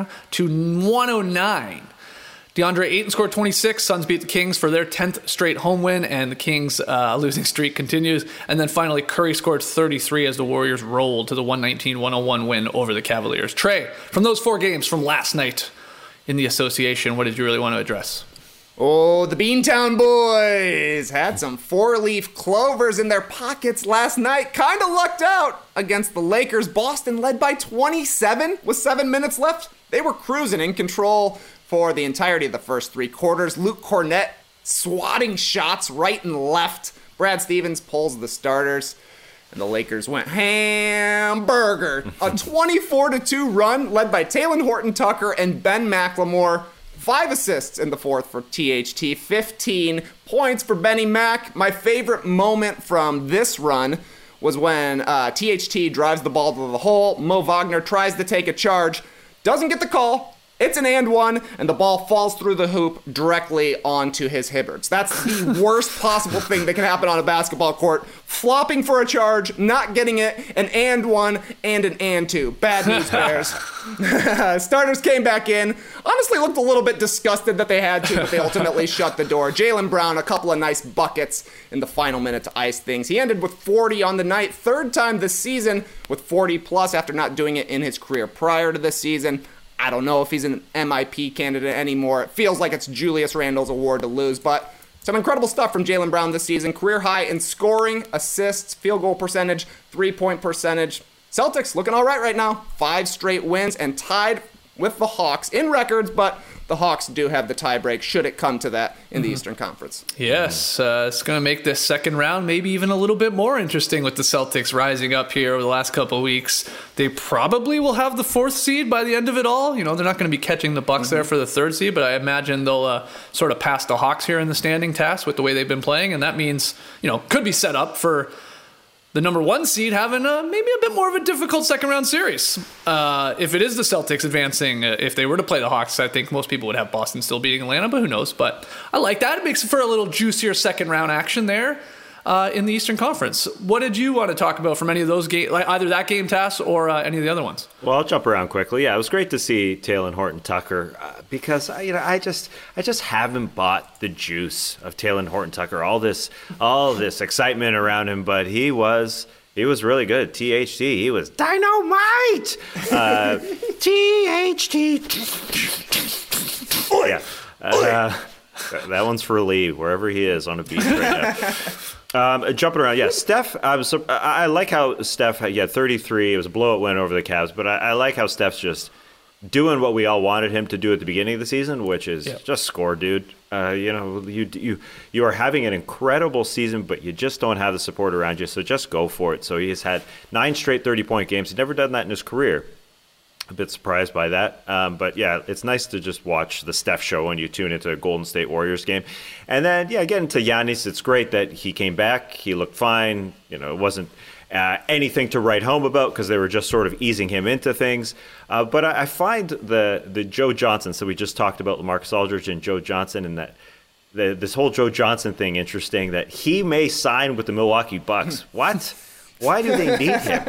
S2: to one oh nine. DeAndre Ayton scored twenty-six. Suns beat the Kings for their tenth straight home win, and the Kings' uh, losing streak continues. And then finally, Curry scored thirty-three as the Warriors rolled to the one nineteen one oh one win over the Cavaliers. Trey, from those four games from last night in the association, what did you really want to address?
S7: Oh, the Beantown boys had some four-leaf clovers in their pockets last night. Kind of lucked out against the Lakers. Boston led by twenty-seven with seven minutes left. They were cruising in control for the entirety of the first three quarters. Luke Cornett swatting shots right and left. Brad Stevens pulls the starters, and the Lakers went hamburger. A twenty-four to two run led by Talen Horton-Tucker and Ben McLemore. Five assists in the fourth for T H T, fifteen points for Benny Mac. My favorite moment from this run was when uh, T H T drives the ball to the hole. Mo Wagner tries to take a charge, doesn't get the call. It's an and one, and the ball falls through the hoop directly onto his Hibberts. That's the worst possible thing that can happen on a basketball court. Flopping for a charge, not getting it, an and one, and an and two. Bad news, Bears. Starters came back in. Honestly looked a little bit disgusted that they had to, but they ultimately shut the door. Jaylen Brown, a couple of nice buckets in the final minute to ice things. He ended with forty on the night, third time this season with forty plus after not doing it in his career prior to this season. I don't know if he's an M I P candidate anymore. It feels like it's Julius Randle's award to lose, but some incredible stuff from Jaylen Brown this season. Career high in scoring, assists, field goal percentage, three-point percentage. Celtics looking all right right now. Five straight wins and tied with the Hawks in records, but the Hawks do have the tiebreak should it come to that in the mm-hmm. Eastern Conference.
S2: Yes, uh, it's going to make this second round maybe even a little bit more interesting with the Celtics rising up here over the last couple of weeks. They probably will have the fourth seed by the end of it all. You know, they're not going to be catching the Bucks mm-hmm. there for the third seed, but I imagine they'll uh, sort of pass the Hawks here in the standing task with the way they've been playing, and that means, you know, could be set up for the number one seed having a, maybe a bit more of a difficult second round series. Uh, if it is the Celtics advancing, uh, if they were to play the Hawks, I think most people would have Boston still beating Atlanta, but who knows? But I like that. It makes for a little juicier second round action there uh, in the Eastern Conference. What did you want to talk about from any of those games, like either that game, Tass, or uh, any of the other ones?
S5: Well, I'll jump around quickly. Yeah, it was great to see Talen Horton-Tucker uh, because you know I just I just haven't bought the juice of Talen Horton-Tucker. All this all this excitement around him, but he was. He was really good. T H T. He was dynamite. Uh, T H T. Yeah. Uh, that one's for Lee, wherever he is on a beach right now. Um, jumping around, yeah. Steph, I was. I like how Steph had yeah, thirty-three. It was a blowout win over the Cavs, but I, I like how Steph's just doing what we all wanted him to do at the beginning of the season, which is yeah. just score, dude. Uh, you know, you you you are having an incredible season, but you just don't have the support around you, so just go for it. So he has had nine straight thirty-point games. He's never done that in his career. A bit surprised by that. Um, but, yeah, it's nice to just watch the Steph show when you tune into a Golden State Warriors game. And then, yeah, getting to Giannis, it's great that he came back. He looked fine. You know, it wasn't uh, anything to write home about because they were just sort of easing him into things. Uh, but I, I find the the Joe Johnson, so we just talked about LaMarcus Aldridge and Joe Johnson, and that the, this whole Joe Johnson thing interesting, that he may sign with the Milwaukee Bucks. What? Why do they need him?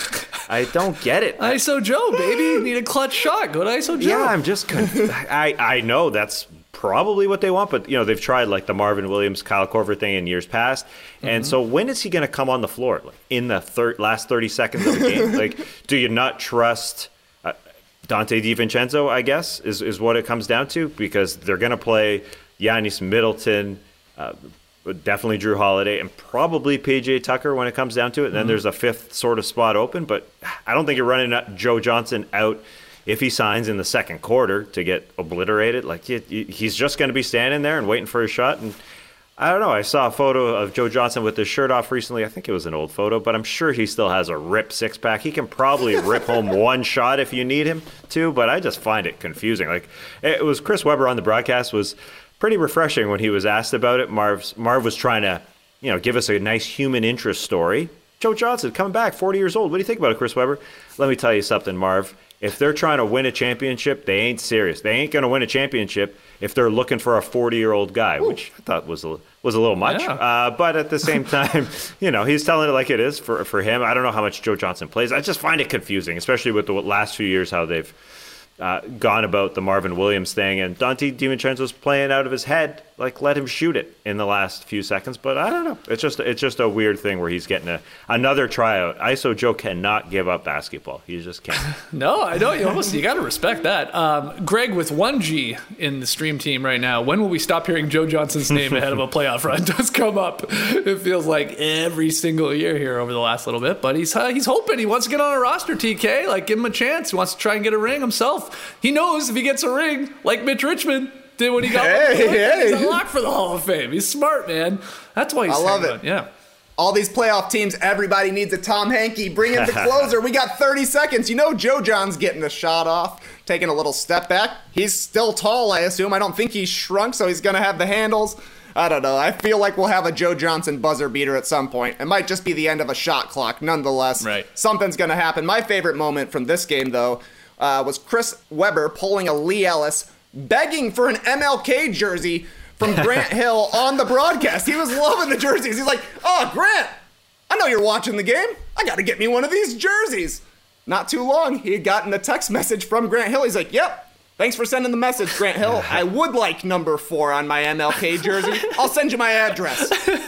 S5: I don't get it.
S2: I S O Joe, baby. You need a clutch shot. Go to I S O Joe.
S5: Yeah, I'm just conf- I, I know that's probably what they want, but you know they've tried like the Marvin Williams, Kyle Korver thing in years past, and mm-hmm. so when is he going to come on the floor? Like in the thir- last thirty seconds of the game? Like, do you not trust uh, Dante DiVincenzo? I guess is is what it comes down to, because they're going to play Giannis Middleton, uh, definitely Drew Holiday, and probably P J Tucker when it comes down to it. And then mm-hmm. there's a fifth sort of spot open, but I don't think you're running Joe Johnson out if he signs in the second quarter to get obliterated. Like, he's just going to be standing there and waiting for his shot. And I don't know. I saw a photo of Joe Johnson with his shirt off recently. I think it was an old photo, but I'm sure he still has a ripped six-pack. He can probably rip home one shot if you need him to, but I just find it confusing. Like, it was Chris Webber on the broadcast was pretty refreshing when he was asked about it. Marv's, Marv was trying to, you know, give us a nice human interest story. Joe Johnson coming back, forty years old. What do you think about it, Chris Webber? Let me tell you something, Marv. If they're trying to win a championship, they ain't serious. They ain't going to win a championship if they're looking for a forty-year-old guy, Ooh. which I thought was a, was a little much. Yeah. Uh, but at the same time, you know, he's telling it like it is for, for him. I don't know how much Joe Johnson plays. I just find it confusing, especially with the last few years, how they've uh, gone about the Marvin Williams thing. And Dante DiVincenzo's playing out of his head. Like, let him shoot it in the last few seconds. But I don't know. It's just it's just a weird thing where he's getting a, another tryout. I S O Joe cannot give up basketball. He just can't.
S2: No, I know. You almost you got to respect that. Um, Greg, with one G in the stream team right now, when will we stop hearing Joe Johnson's name ahead of a playoff run? It does come up. It feels like every single year here over the last little bit. But he's uh, he's hoping. He wants to get on a roster, T K. Like, give him a chance. He wants to try and get a ring himself. He knows if he gets a ring, like Mitch Richmond did when he got
S7: hey, hey.
S2: he's unlocked for the Hall of Fame. He's smart, man. That's why he's
S7: I love it.
S2: On. Yeah.
S7: All these playoff teams, everybody needs a Tom Henke. Bring in the closer. We got thirty seconds. You know Joe John's getting a shot off, taking a little step back. He's still tall, I assume. I don't think he's shrunk, so he's going to have the handles. I don't know. I feel like we'll have a Joe Johnson buzzer beater at some point. It might just be the end of a shot clock, nonetheless.
S2: Right.
S7: Something's going to happen. My favorite moment from this game, though, uh, was Chris Webber pulling a Lee Ellis, begging for an M L K jersey from Grant Hill on the broadcast. He was loving the jerseys. He's like, oh, Grant, I know you're watching the game. I got to get me one of these jerseys. Not too long, he had gotten a text message from Grant Hill. He's like, yep, thanks for sending the message, Grant Hill. I would like number four on my M L K jersey. I'll send you my address.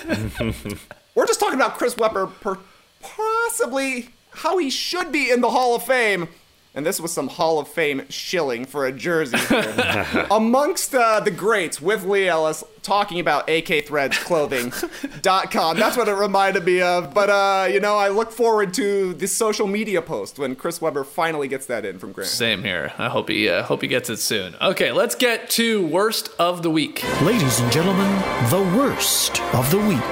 S7: We're just talking about Chris Webber per- possibly how he should be in the Hall of Fame. And this was some Hall of Fame shilling for a jersey here. Amongst uh, the greats with Lee Ellis talking about A K threads clothing dot com. That's what it reminded me of. But, uh, you know, I look forward to the social media post when Chris Webber finally gets that in from Grant.
S2: Same here. I hope he, uh, hope he gets it soon. Okay, let's get to Worst of the Week.
S12: Ladies and gentlemen, the Worst of the Week.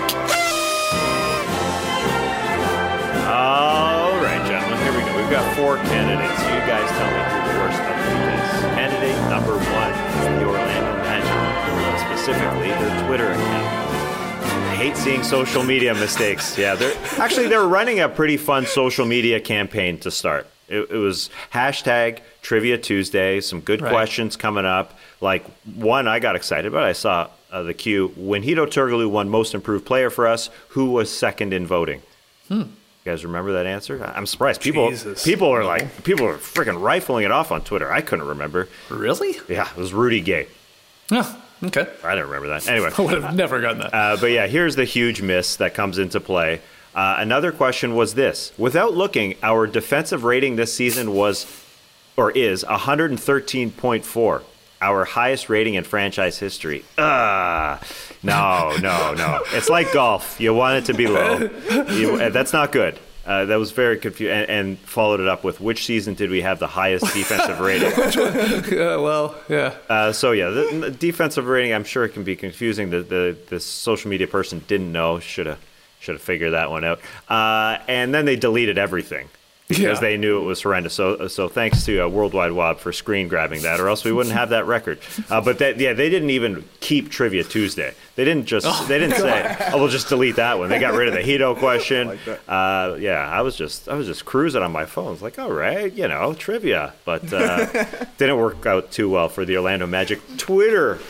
S5: All right, gentlemen, here we go. We've got four candidates. You guys tell me who the worst of the week is. Candidate number one is the Orlando Magic, specifically their Twitter account. I hate seeing social media mistakes. Yeah, they're actually they're running a pretty fun social media campaign to start. It, it was hashtag Trivia Tuesday, some good right. questions coming up. Like one I got excited about. I saw uh, the queue. When Hedo Turkoglu won Most Improved Player for us, who was second in voting?
S2: Hmm.
S5: You guys remember that answer? I'm surprised. People
S2: Jesus.
S5: people are like, people are freaking rifling it off on Twitter. I couldn't remember.
S2: Really?
S5: Yeah, it was Rudy Gay.
S2: Oh, okay.
S5: I didn't remember that. Anyway.
S2: I would have never gotten that.
S5: Uh, but yeah, here's the huge miss that comes into play. Uh, another question was this. Without looking, our defensive rating this season was, or is, one thirteen point four. Our highest rating in franchise history. Ah, uh, no, no, no. It's like golf. You want it to be low. You, uh, that's not good. Uh, that was very confusing. And, and followed it up with, which season did we have the highest defensive rating?
S2: Yeah, well, yeah.
S5: Uh, so, yeah, the, the defensive rating, I'm sure it can be confusing. The, the, the social media person didn't know. Should have should have figured that one out. Uh, and then they deleted everything. Because yeah. they knew it was horrendous. So, so thanks to uh, Worldwide Wob for screen grabbing that, or else we wouldn't have that record. Uh, but that, yeah, they didn't even keep Trivia Tuesday. They didn't just. Oh, they didn't say, "Oh, we'll just delete that one." They got rid of the Hedo question. Like uh, yeah, I was just, I was just cruising on my phone. It's like, all right, you know, trivia, but uh, didn't work out too well for the Orlando Magic Twitter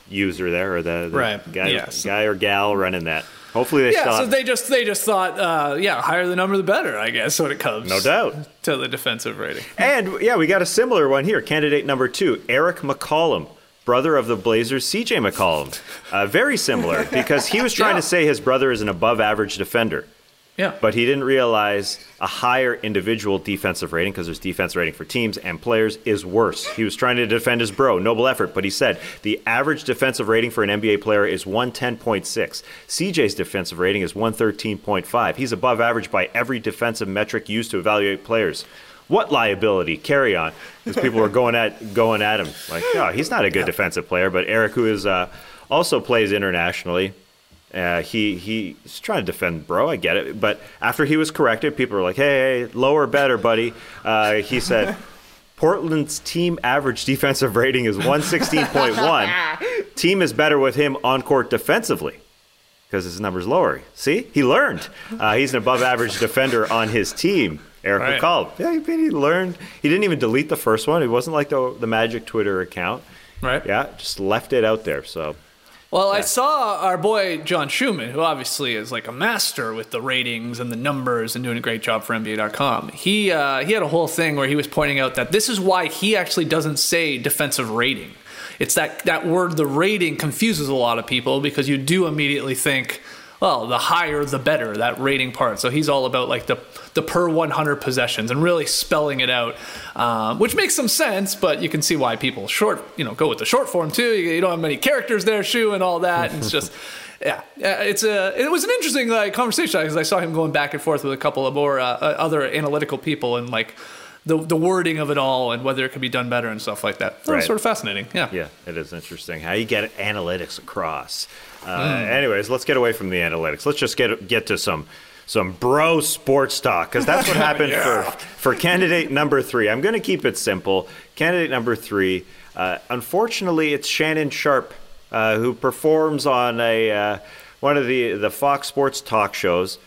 S5: user there, or the, the
S2: Right.
S5: guy,
S2: Yeah, so-
S5: guy or gal running that. Hopefully they
S2: yeah,
S5: stop.
S2: so they just they just thought, uh, yeah, higher the number the better, I guess, when it comes.
S5: No doubt.
S2: To the defensive rating.
S5: And yeah, we got a similar one here. Candidate number two, Eric McCollum, brother of the Blazers' C J McCollum. Uh, very similar, because he was trying
S2: Yeah.
S5: to say his brother is an above-average defender.
S2: Yeah.
S5: But he didn't realize a higher individual defensive rating, because there's defense rating for teams and players, is worse. He was trying to defend his bro. Noble effort. But he said the average defensive rating for an N B A player is one ten point six. C J's defensive rating is one thirteen point five. He's above average by every defensive metric used to evaluate players. What liability? Carry on. Because people were going at going at him. Like, oh, he's not a good defensive player. But Eric, who is uh, also plays internationally, Uh, he he's trying to defend bro, I get it. But after he was corrected, people were like, hey, hey lower better, buddy. Uh, he said, Portland's team average defensive rating is one sixteen point one. Team is better with him on court defensively because his number's lower. See? He learned. Uh, he's an above average defender on his team. Eric
S2: Right.
S5: McCollum. Yeah, he, he learned. He didn't even delete the first one. It wasn't like the, the Magic Twitter account.
S2: Right.
S5: Yeah, just left it out there. So.
S2: Well, I saw our boy John Schumann, who obviously is like a master with the ratings and the numbers and doing a great job for N B A dot com. He uh, he had a whole thing where he was pointing out that this is why he actually doesn't say defensive rating. It's that that word, the rating, confuses a lot of people because you do immediately think, well, the higher the better, that rating part. So he's all about like the the per one hundred possessions and really spelling it out, um, which makes some sense, but you can see why people short, you know, go with the short form too. You, you don't have many characters there, Shu, and all that. And it's just, yeah, it's a, it was an interesting like conversation because I saw him going back and forth with a couple of more uh, other analytical people and like the the wording of it all and whether it could be done better and stuff like that. That
S5: Right.
S2: was sort of fascinating. Yeah.
S5: Yeah, it is interesting how you get analytics across. Uh,
S2: Mm.
S5: Anyways, let's get away from the analytics. Let's just get get to some some bro sports talk, because that's what happened
S2: Yeah.
S5: for for candidate number three. I'm going to keep it simple. Candidate number three, uh, unfortunately, it's Shannon Sharpe, uh, who performs on a uh, one of the the Fox Sports talk shows.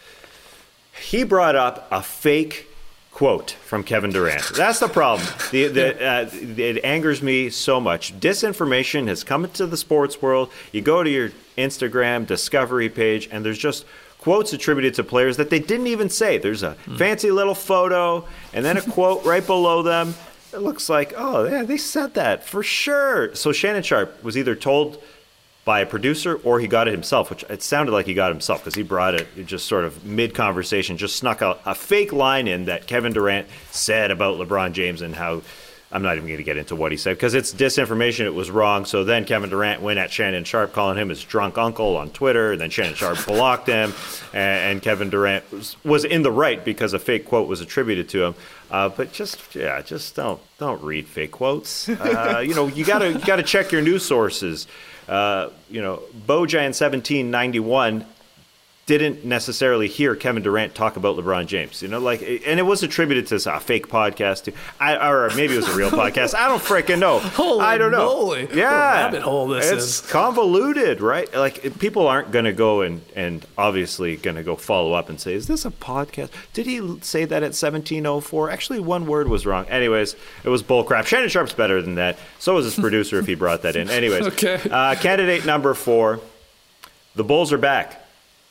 S5: He brought up a fake quote from Kevin Durant. That's the problem. The, the, uh, it angers me so much. Disinformation has come into the sports world. You go to your Instagram discovery page, and there's just quotes attributed to players that they didn't even say. There's a fancy little photo, and then a quote right below them. It looks like, oh, yeah, they said that for sure. So Shannon Sharpe was either told by a producer or he got it himself, which it sounded like he got it himself because he brought it just sort of mid-conversation, just snuck a, a fake line in that Kevin Durant said about LeBron James and how, I'm not even going to get into what he said because it's disinformation, it was wrong. So then Kevin Durant went at Shannon Sharpe, calling him his drunk uncle on Twitter, and then Shannon Sharpe blocked him, and, and Kevin Durant was, was in the right because a fake quote was attributed to him. Uh, but just, yeah, just don't don't read fake quotes. Uh, you know, you gotta you gotta check your news sources. Uh, you know, Bojan seventeen ninety-one didn't necessarily hear Kevin Durant talk about LeBron James. You know, like, and it was attributed to a fake podcast, too. I, or maybe it was a real podcast. I don't freaking know.
S2: Holy
S5: I don't know.
S2: moly. What a
S5: Yeah,
S2: rabbit hole this
S5: it's
S2: is.
S5: convoluted, right? Like, people aren't going to go and and obviously going to go follow up and say, "Is this a podcast? Did he say that at seventeen oh four? Actually, one word was wrong." Anyways, it was bullcrap. Shannon Sharpe's better than that. So was his producer if he brought that in. Anyways,
S2: Okay.
S5: uh, candidate number four, the Bulls are back.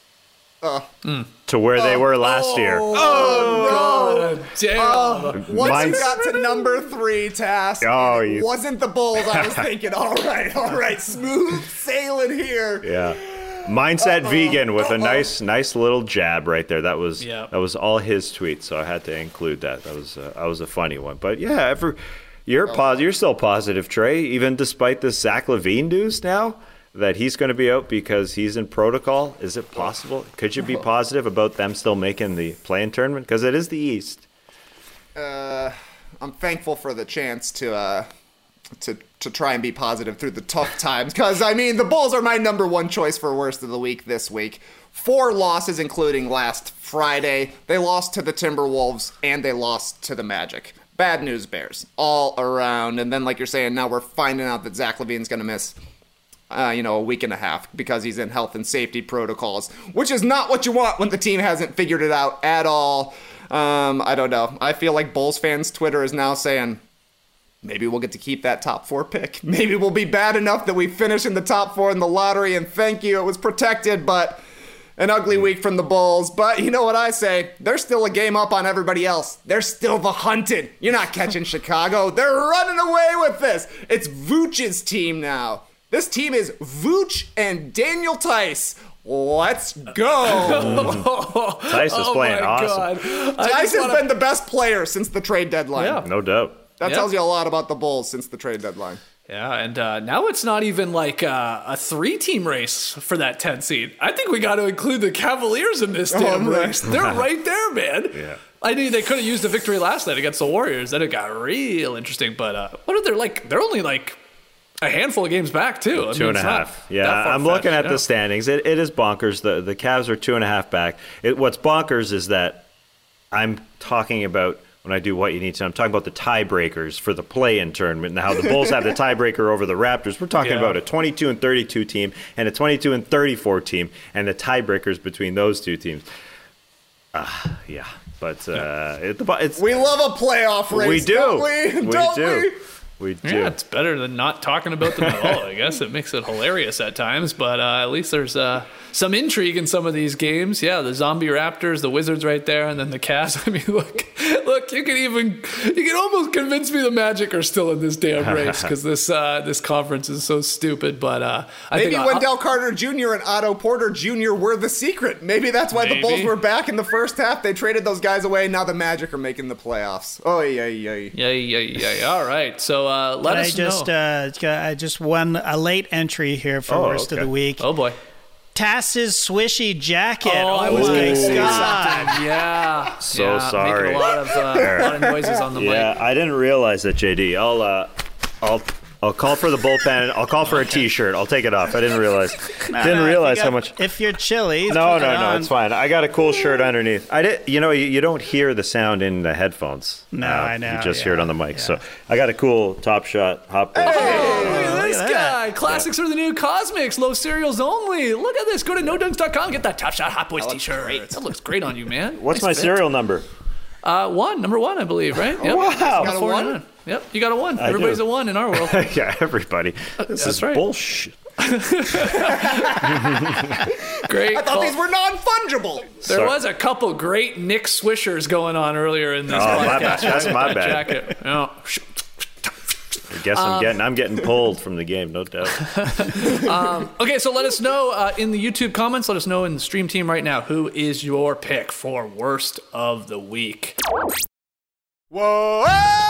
S7: Uh,
S5: to where they were last year.
S7: Oh, no.
S2: Damn.
S7: Uh, once
S5: Mine's-
S7: you got to number three, Task,
S5: Oh,
S7: it
S5: you-
S7: wasn't the Bulls. I was thinking, all right, all right, smooth sailing here.
S5: Yeah. Mindset vegan with a nice, nice little jab right there. That was
S2: Yeah.
S5: that was all his tweet, so I had to include that. That was uh, that was a funny one. But yeah, ever, you're pos- You're still positive, Trey, even despite the Zach LaVine news now that he's going to be out because he's in protocol. Is it possible? Could you be positive about them still making the play-in tournament? Because it is the East.
S7: Uh, I'm thankful for the chance to uh, to to try and be positive through the tough times. Because I mean, the Bulls are my number one choice for worst of the week this week. Four losses, including last Friday. They lost to the Timberwolves and they lost to the Magic. Bad news bears all around. And then, like you're saying, now we're finding out that Zach LaVine's going to miss Uh, you know, a week and a half because he's in health and safety protocols, which is not what you want when the team hasn't figured it out at all. Um, I don't know. I feel like Bulls fans' Twitter is now saying, maybe we'll get to keep that top four pick. Maybe we'll be bad enough that we finish in the top four in the lottery, and thank you, it was protected, but an ugly week from the Bulls. But you know what I say? They're still a game up on everybody else. They're still the hunted. You're not catching Chicago. They're running away with this. It's Vooch's team now. This team is Vooch and Daniel Tice. Let's go.
S5: Tice is
S2: Oh
S5: playing
S2: my
S5: awesome.
S2: God. I
S7: Tice
S2: just
S7: has
S2: wanna-
S7: been the best player since the trade deadline.
S2: Yeah.
S5: No doubt.
S7: That
S2: Yeah.
S7: tells you a lot about the Bulls since the trade deadline.
S2: Yeah, and uh, now it's not even like uh, a three-team race for that ten seed. I think we got to include the Cavaliers in this damn
S7: Oh,
S2: race. They're right there, man.
S5: Yeah.
S2: I knew they could have used a victory last night against the Warriors. Then it got real interesting. But uh, what are they like? They're only like a handful of games back too. I
S5: Two
S2: mean,
S5: and a
S2: it's not
S5: half.
S2: that
S5: Yeah,
S2: far
S5: I'm looking
S2: fetched,
S5: at
S2: yeah.
S5: the standings. It, it is bonkers. The the Cavs are two and a half back. It, what's bonkers is that I'm talking about when I do what you need to. I'm talking about the tiebreakers for the play-in tournament and how the Bulls have the tiebreaker over the Raptors. We're talking
S2: Yeah.
S5: about a twenty-two and thirty-two team and a twenty-two and thirty-four team, and the tiebreakers between those two teams. Uh, yeah, but uh, it, it's
S7: We love a playoff race.
S5: we do.
S7: Don't we?
S5: We
S7: Don't
S5: do.
S7: we?
S5: We do.
S2: Yeah, it's better than not talking about them at all. I guess it makes it hilarious at times, but uh, at least there's uh, some intrigue in some of these games. Yeah, the Zombie Raptors, the Wizards right there, and then the Cavs. I mean, look, look, you can even you can almost convince me the Magic are still in this damn race because this uh, this conference is so stupid. But uh, I
S7: Maybe
S2: think
S7: Wendell Carter Junior and Otto Porter Junior were the secret. Maybe that's why
S2: Maybe.
S7: the Bulls were back in the first half. They traded those guys away. Now the Magic are making the playoffs. Oh, yeah, yeah, yeah.
S2: Yeah, yeah, yeah, yeah. All right, so uh, let
S6: But
S2: us
S6: I just,
S2: know.
S6: uh, I just won a late entry here for
S5: Oh,
S6: worst
S5: okay.
S6: of the week.
S2: Oh boy.
S6: Tass's swishy jacket.
S2: Oh, I was
S6: my
S2: going to say
S6: God.
S2: something. Yeah.
S5: So
S2: yeah,
S5: sorry.
S2: Making a lot of, uh, a lot of noises on the
S5: Yeah,
S2: mic.
S5: I didn't realize that, J D. I'll uh, I'll I'll call for the bullpen. I'll call for a T-shirt. I'll take it off. I didn't realize.
S6: No,
S5: didn't
S6: no, if
S5: realize
S6: you
S5: how
S6: got-
S5: much.
S6: If you're chilly,
S5: No,
S6: put
S5: no,
S6: it
S5: no.
S6: on.
S5: It's fine. I got a cool shirt underneath. I did. You know, you, you don't hear the sound in the headphones.
S6: No,
S5: Uh,
S6: I know,
S5: You just
S6: yeah,
S5: hear it on the mic.
S6: yeah.
S5: So I got a cool Top Shot hot. Boy.
S2: Hey, look
S6: look
S2: at this
S6: at
S2: guy. Classics are the new Cosmics. Low cereals only. Look at this. Go to no dunks dot com. Get that Top Shot Hot Boys t-shirt. That looks great on you, man.
S5: What's
S2: Nice
S5: my
S2: fit.
S5: serial number?
S2: Uh, one. Number one, I believe, right? Yep.
S5: Wow.
S7: Got a
S2: Four
S7: one?
S2: nine. Yep. You got a one.
S5: I
S2: Everybody's
S5: do.
S2: a one in our world.
S5: Yeah, everybody. This
S2: That's
S5: is
S2: right.
S5: bullshit.
S2: Great.
S7: I thought
S2: call.
S7: these were non-fungible.
S2: There
S5: Sorry.
S2: was a couple great Nick Swishers going on earlier in this
S5: Oh, my
S2: podcast.
S5: bad. That's my
S2: That
S5: bad.
S2: Jacket. Yeah.
S5: I guess I'm getting I'm getting pulled from the game, no doubt.
S2: Okay, so let us know uh, in the YouTube comments. Let us know in the stream team right now who is your pick for worst of the week.
S7: Whoa!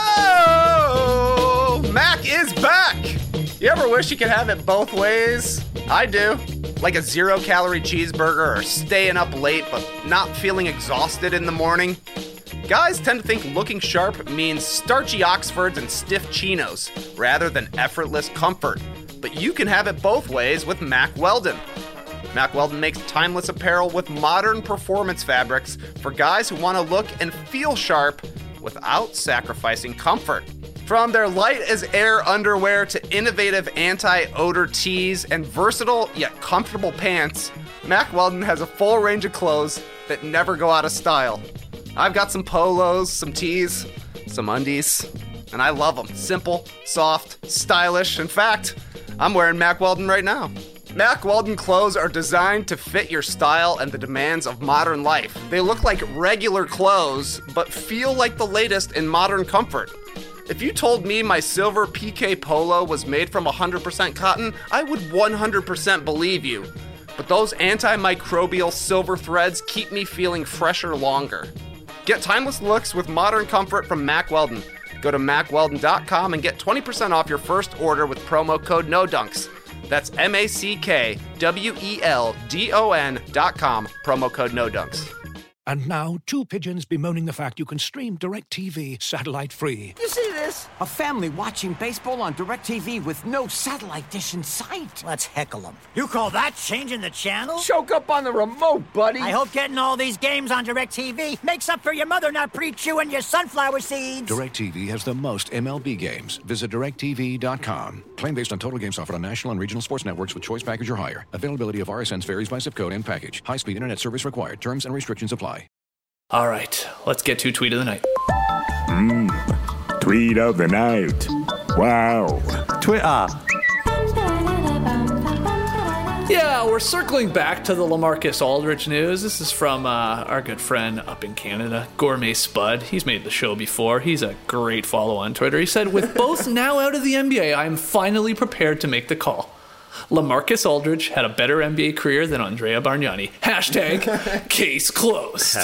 S7: Mac is back! You ever wish you could have it both ways? I do. Like a zero-calorie cheeseburger or staying up late but not feeling exhausted in the morning. Guys tend to think looking sharp means starchy Oxfords and stiff chinos, rather than effortless comfort. But you can have it both ways with Mack Weldon. Mack Weldon makes timeless apparel with modern performance fabrics for guys who want to look and feel sharp without sacrificing comfort. From their light-as-air underwear to innovative anti-odor tees and versatile yet comfortable pants, Mack Weldon has a full range of clothes that never go out of style. I've got some polos, some tees, some undies, and I love them. Simple, soft, stylish. In fact, I'm wearing Mack Weldon right now. Mack Weldon clothes are designed to fit your style and the demands of modern life. They look like regular clothes, but feel like the latest in modern comfort. If you told me my silver P K polo was made from one hundred percent cotton, I would one hundred percent believe you. But those antimicrobial silver threads keep me feeling fresher longer. Get timeless looks with modern comfort from Mack Weldon. Go to mack weldon dot com and get twenty percent off your first order with promo code NODUNKS. That's M A C K W E L D O N dot com, promo code NODUNKS.
S12: And now, two pigeons bemoaning the fact you can stream DirecTV satellite-free.
S10: You see this? A family watching baseball on DirecTV with no satellite dish in sight.
S11: Let's heckle them. You call that changing the channel?
S10: Choke up on the remote, buddy.
S11: I hope getting all these games on DirecTV makes up for your mother not pre-chewing your sunflower seeds.
S9: DirecTV has the most M L B games. Visit direct T V dot com. Claim based on total games offered on national and regional sports networks with choice package or higher. Availability of R S Ns varies by zip code and package. High-speed internet service required. Terms and restrictions apply.
S2: All right, let's get to tweet of the night.
S12: Mmm,
S13: tweet of the night. Wow.
S1: Twitter.
S2: Yeah, we're circling back to the LaMarcus Aldridge news. This is from uh, our good friend up in Canada, Gourmet Spud. He's made the show before. He's a great follow on Twitter. He said, with both now out of the N B A, I am finally prepared to make the call. LaMarcus Aldridge had a better N B A career than Andrea Bargnani. Hashtag case closed.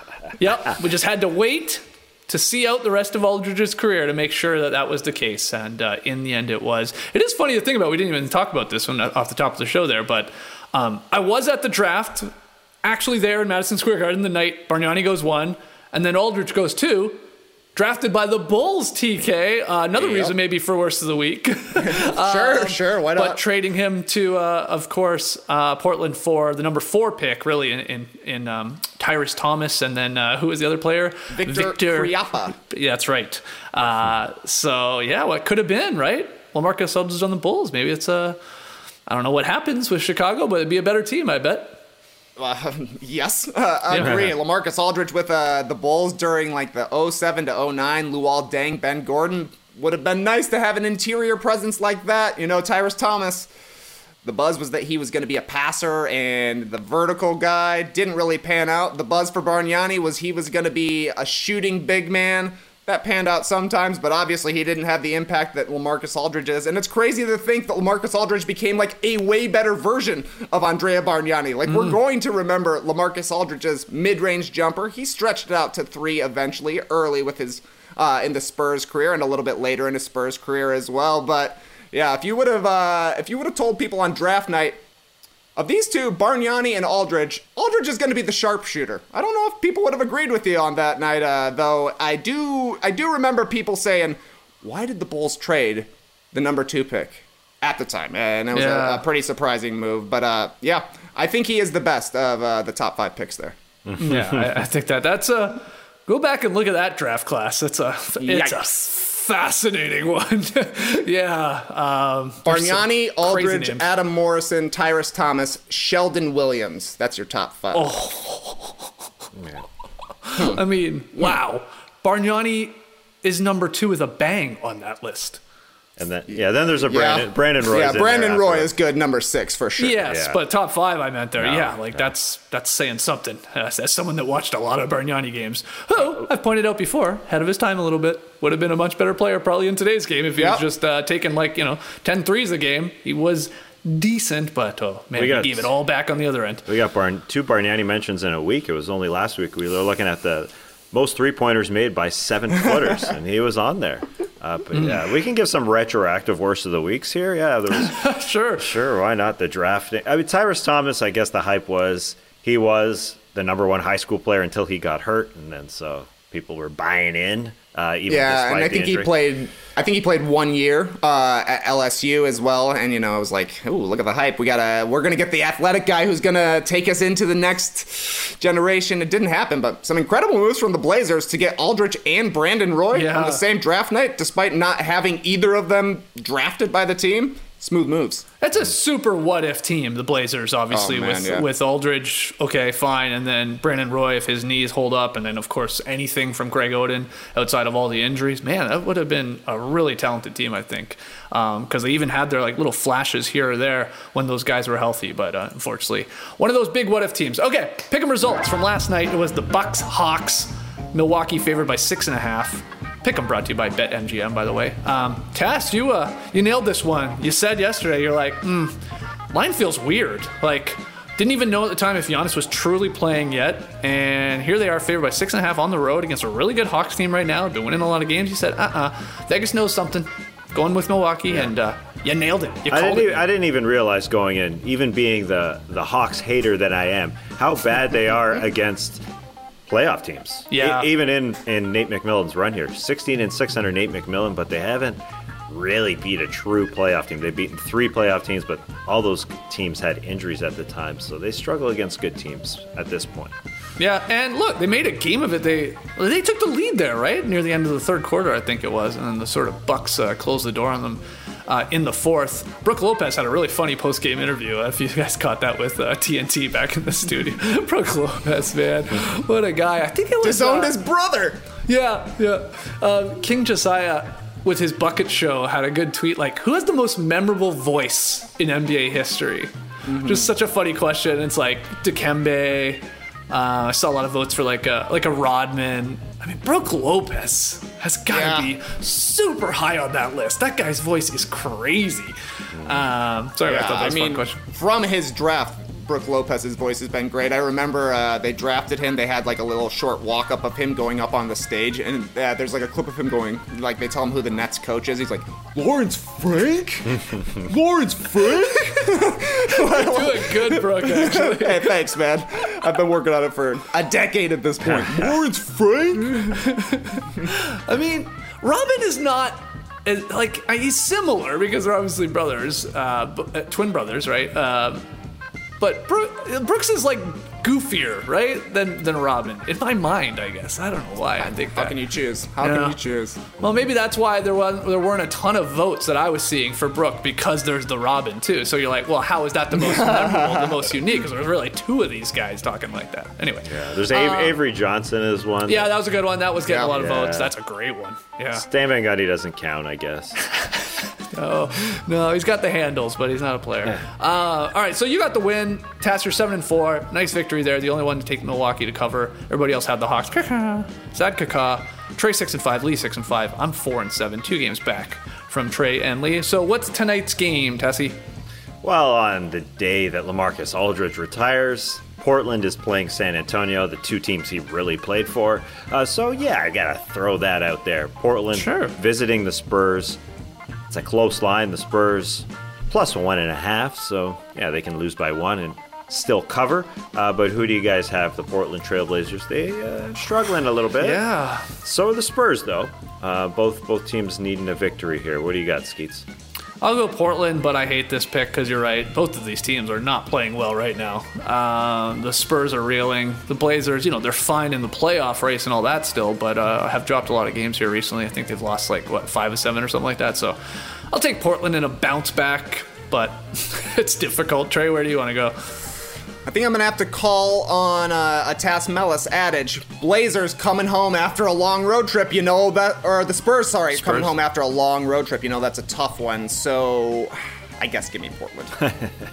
S2: Yep, we just had to wait to see out the rest of Aldridge's career to make sure that that was the case. And uh, in the end, it was. It is funny to think about. We didn't even talk about this one off the top of the show there, but um, I was at the draft, actually there in Madison Square Garden the night Bargnani goes one, and then Aldridge goes two. Drafted by the Bulls, T K. Uh, another yep. reason maybe for worst of the week.
S7: sure, um, sure, why not?
S2: But trading him to, uh, of course, uh, Portland for the number four pick, really, in in, in um, Tyrese Thomas, and then uh, who was the other player?
S7: Victor, Victor Kriapa.
S2: Yeah, that's right. Uh, so, yeah, what could have been, right? LaMarcus Aldridge on the Bulls. Maybe it's a, I don't know what happens with Chicago, but it'd be a better team, I bet.
S7: Uh, yes, uh, I yeah. agree. LaMarcus Aldridge with uh, the Bulls during like the oh seven to oh nine, Luol Deng, Ben Gordon. Would have been nice to have an interior presence like that. You know, Tyrese Thomas, the buzz was that he was going to be a passer and the vertical guy. Didn't really pan out. The buzz for Bargnani was he was going to be a shooting big man. That panned out sometimes, but obviously he didn't have the impact that LaMarcus Aldridge is. And it's crazy to think that LaMarcus Aldridge became like a way better version of Andrea Bargnani. Like, mm. we're going to remember LaMarcus Aldridge's mid-range jumper. He stretched it out to three eventually, early with his uh, in the Spurs career and a little bit later in his Spurs career as well. But yeah, if you would have uh, if you would have told people on draft night, of these two, Bargnani and Aldridge, Aldridge is going to be the sharpshooter. I don't know if people would have agreed with you on that night, uh, though. I do I do remember people saying, why did the Bulls trade the number two pick at the time? And it was yeah. a, a pretty surprising move. But, uh, yeah, I think he is the best of uh, the top five picks there.
S2: yeah, I, I think that that's a... Go back and look at that draft class. It's a... It's a fascinating one. yeah. Um,
S7: Bargnani, Aldridge, Adam Morrison, Tyrese Thomas, Sheldon Williams. That's your top five.
S2: Oh. Yeah. I mean, wow. Bargnani is number two with a bang on that list.
S5: And then, yeah, then there's a Brandon, yeah. Brandon Roy.
S7: Yeah, Brandon Roy is good, number six for sure.
S2: Yes,
S5: yeah.
S2: but top five I meant there. No, yeah, like
S5: no.
S2: that's that's saying something. As, as someone that watched a lot of Bargnani games, who I've pointed out before, ahead of his time a little bit, would have been a much better player probably in today's game if he yep. was just uh, taking like, you know, ten threes a game. He was decent, but oh man, got, he gave it all back on the other end.
S5: We got Barn, two Bargnani mentions in a week. It was only last week. We were looking at the most three-pointers made by seven-footers, and he was on there. Uh, but mm. yeah, we can give some retroactive worst of the weeks here. Yeah, there was
S2: sure,
S5: sure. Why not the drafting? I mean, Tyrese Thomas. I guess the hype was he was the number one high school player until he got hurt, and then so people were buying in. Uh, even
S7: yeah, and I think
S5: injury.
S7: he played. I think he played one year uh, at L S U as well. And you know, I was like, "Ooh, look at the hype! We gotta, we're gonna get the athletic guy who's gonna take us into the next generation." It didn't happen, but some incredible moves from the Blazers to get Aldridge and Brandon Roy yeah. on the same draft night, despite not having either of them drafted by the team. Smooth moves.
S2: That's a super what-if team, the Blazers, obviously, oh, man, with yeah. with Aldridge, okay, fine, and then Brandon Roy if his knees hold up, and then, of course, anything from Greg Oden outside of all the injuries. Man, that would have been a really talented team, I think, because um, they even had their like little flashes here or there when those guys were healthy, but uh, unfortunately, one of those big what-if teams. Okay, pick 'em results from last night. It was the Bucks Hawks. Milwaukee favored by six and a half. Pick'em brought to you by BetMGM, by the way. Um, Cass, you uh, you nailed this one. You said yesterday, you're like, hmm, line feels weird. Like, didn't even know at the time if Giannis was truly playing yet. And here they are, favored by six and a half on the road against a really good Hawks team right now. Been winning a lot of games. You said, uh-uh, Vegas knows something. Going with Milwaukee, yeah. and uh, you nailed it. You
S5: I,
S2: called
S5: didn't
S2: it.
S5: Even, I didn't even realize going in, even being the, the Hawks hater that I am, how bad they are against playoff teams.
S2: Yeah.
S5: E- even in, in Nate McMillan's run here. sixteen and six under Nate McMillan, but they haven't really beat a true playoff team. They've beaten three playoff teams, but all those teams had injuries at the time, so they struggle against good teams at this point.
S2: Yeah, and look, they made a game of it. They they took the lead there, right? Near the end of the third quarter, I think it was, and then the sort of Bucks uh, closed the door on them uh, in the fourth. Brooke Lopez had a really funny post-game interview, if you guys caught that with uh, T N T back in the studio. Brooke Lopez, man, what a guy. I think it was...
S7: Disowned
S2: uh,
S7: his brother!
S2: Yeah, yeah. Um, King Josiah, with his bucket show, had a good tweet like, who has the most memorable voice in N B A history? Mm-hmm. Just such a funny question. It's like Dikembe. Uh, I saw a lot of votes for like a, like a Rodman. I mean, Brook Lopez has got to
S7: Yeah.
S2: be super high on that list. That guy's voice is crazy. Um, sorry, I
S7: Yeah,
S2: thought that was
S7: I
S2: a fun
S7: mean,
S2: question.
S7: from his draft, Brook Lopez's voice has been great. I remember uh, they drafted him. They had like a little short walk up of him going up on the stage, and uh, there's like a clip of him going, like they tell him who the Nets coach is. He's like, Lawrence Frank? Lawrence Frank?
S2: You're doing good, Brooke, actually.
S7: Hey, thanks, man. I've been working on it for a decade at this point. Lawrence Frank?
S2: I mean, Robin is not as, like uh, he's similar because they're obviously brothers, uh, b- uh, twin brothers, right? Um, but Bro- Brooks is like goofier, right, than than Robin in my mind, I guess. I don't know why I think
S7: How
S2: that.
S7: can you choose? How
S2: Yeah.
S7: can you choose?
S2: Well, maybe that's why there was there weren't a ton of votes that I was seeing for Brooke because there's the Robin too. So you're like, well, how is that the most memorable, the most unique? Because there's really two of these guys talking like that. Anyway,
S5: Yeah, there's Ave-
S2: Um,
S5: Avery Johnson is one.
S2: yeah, that was a good one. That was getting
S7: Yeah.
S2: a lot of
S5: Yeah.
S2: votes. That's a great one. Yeah.
S5: Stan Van Gundy doesn't count, I guess.
S2: Oh, no, he's got the handles, but he's not a player. Uh, all right, so you got the win. Tasker seven and four. Nice victory there. The only one to take Milwaukee to cover. Everybody else had the Hawks. Sad Kaka. Trey six and five. Lee six and five. I'm four and seven. Two games back from Trey and Lee. So what's tonight's game, Tessie?
S5: Well, on the day that LaMarcus Aldridge retires, Portland is playing San Antonio, the two teams he really played for. Uh, so, yeah, I got to throw that out there. Portland
S2: Sure.
S5: visiting the Spurs. It's a close line. The Spurs plus one and a half. So, yeah, they can lose by one and still cover. Uh, but who do you guys have? The Portland Trailblazers. They uh, struggling a little bit.
S2: Yeah.
S5: So are the Spurs, though. Uh, both both teams needing a victory here. What do you got, Skeets?
S2: I'll go Portland, but I hate this pick because you're right. Both of these teams are not playing well right now. Um, the Spurs are reeling. The Blazers, you know, they're fine in the playoff race and all that still, but uh, have dropped a lot of games here recently. I think they've lost like, what, five or seven or something like that. So I'll take Portland in a bounce back, but it's difficult. Trey, where do you want to go?
S7: I think I'm gonna have to call on uh, a Tas Melis adage. Blazers coming home after a long road trip, you know that, or the Spurs, sorry,
S5: Spurs.
S7: coming home after a long road trip. You know that's a tough one. So, I guess give me Portland.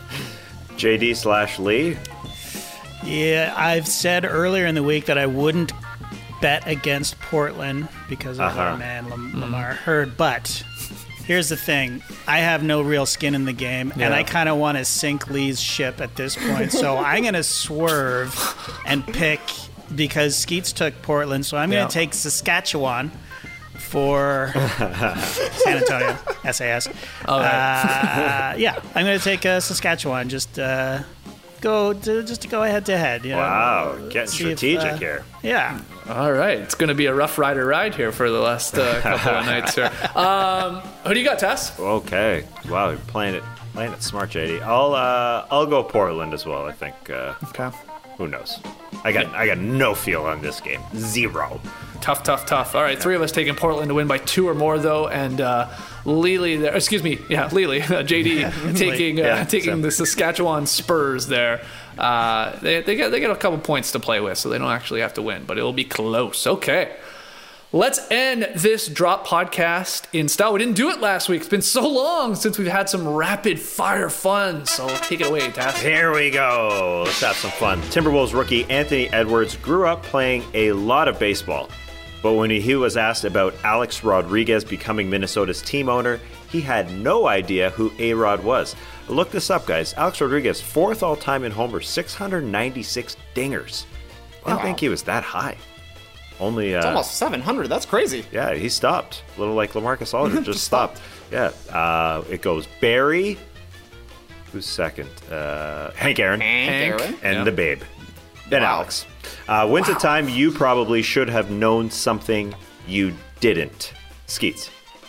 S5: J D slash Lee?
S6: Yeah, I've said earlier in the week that I wouldn't bet against Portland because of
S5: Uh-huh.
S6: our man Lam- Lamar Hurd, but here's the thing. I have no real skin in the game, and
S2: Yeah.
S6: I kind of want to sink Lee's ship at this point, so I'm going to swerve and pick, because Skeets took Portland, so I'm going
S2: Yeah.
S6: to take Saskatchewan for San Antonio, S A S.
S2: All right.
S6: Uh, yeah, I'm going to take uh, Saskatchewan, just uh, go to, just to go head to head. You know?
S5: Wow, getting
S6: See if,
S5: strategic
S6: uh,
S5: here.
S6: Yeah.
S2: All right, it's going to be a Rough Rider ride here for the last uh, couple of nights here. Um, who do you got, Tess?
S5: Okay. Wow, you're playing it playing it smart, J D. I'll uh, I'll go Portland as well, I think. Uh,
S2: Okay.
S5: who knows? I got I got no feel on this game. Zero.
S2: Tough, tough, tough. All right, three of us taking Portland to win by two or more, though, and uh, Lely there. Excuse me, yeah, Lely, uh, J D taking uh,
S5: Yeah,
S2: taking
S5: so-
S2: the Saskatchewan Spurs there. Uh, they they get they get a couple points to play with, so they don't actually have to win, but it will be close. Okay. Let's end this drop podcast in style. We didn't do it last week. It's been so long since we've had some rapid fire fun. So take it away, Tass.
S5: Here we go. Let's have some fun. Timberwolves rookie Anthony Edwards grew up playing a lot of baseball. But when he was asked about Alex Rodriguez becoming Minnesota's team owner, he had no idea who A-Rod was. Look this up, guys. Alex Rodriguez, fourth all-time in homers, six hundred ninety-six dingers. I didn't
S7: Wow.
S5: think he was that high. Only uh,
S7: It's almost seven hundred. That's crazy.
S5: Yeah, he stopped. A little like LaMarcus Aldridge, just stopped. Yeah, uh, it goes Barry. Who's second? Uh, Hank Aaron.
S7: Hank Aaron.
S5: And
S2: Yeah.
S5: the Babe. Then
S7: Wow.
S5: Alex. Uh, when's a time you probably should have known something you didn't? Skeets.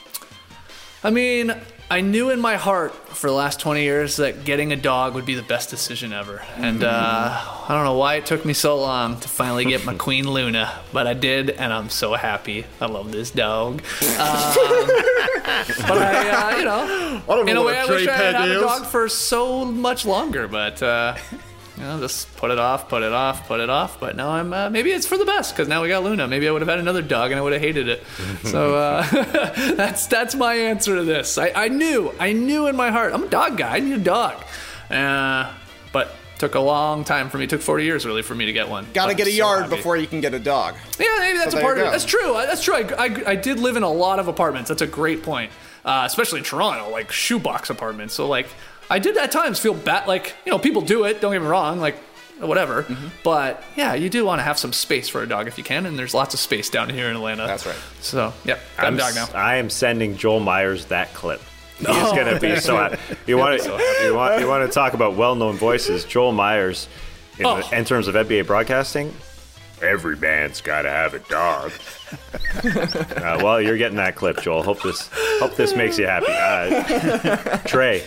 S2: I mean, I knew in my heart for the last twenty years that getting a dog would be the best decision ever. And uh, I don't know why it took me so long to finally get my Queen Luna, but I did, and I'm so happy. I love this dog. Um, but I, uh, you know,
S7: I don't know
S2: in a
S7: what
S2: way,
S7: a
S2: I wish
S7: trade
S2: I had
S7: peg
S2: had a
S7: is.
S2: dog for so much longer, but uh, you know, just put it off, put it off, put it off. But now I'm uh, maybe it's for the best because now we got Luna. Maybe I would have had another dog and I would have hated it. So uh, that's that's my answer to this. I, I knew, I knew in my heart, I'm a dog guy. I need a dog. Uh, but took a long time for me. It took forty years really for me to get one.
S7: Got to
S2: But
S7: get a
S2: so
S7: yard
S2: happy.
S7: before you can get a dog.
S2: Yeah, maybe that's
S7: So
S2: a
S7: there
S2: part
S7: you
S2: of it.
S7: go.
S2: That's true. I- That's true. I, I, I did live in a lot of apartments. That's a great point. Uh, especially in Toronto, like shoebox apartments. So like, I did at times feel bad. Like, you know, people do it. Don't get me wrong. Like, whatever.
S7: Mm-hmm.
S2: But yeah, you do want to have some space for a dog if you can. And there's lots of space down here in Atlanta.
S7: That's right.
S2: So yeah, got
S5: I'm
S2: a dog now.
S5: s- I am sending Joel Myers that clip. He's
S2: Oh.
S5: gonna be so happy. You want to you want you want to talk about well-known voices? Joel Myers, in,
S2: Oh.
S5: the, in terms of N B A broadcasting, every man's got to have a dog. uh, well, you're getting that clip, Joel. Hope this hope this makes you happy. Uh, Trey.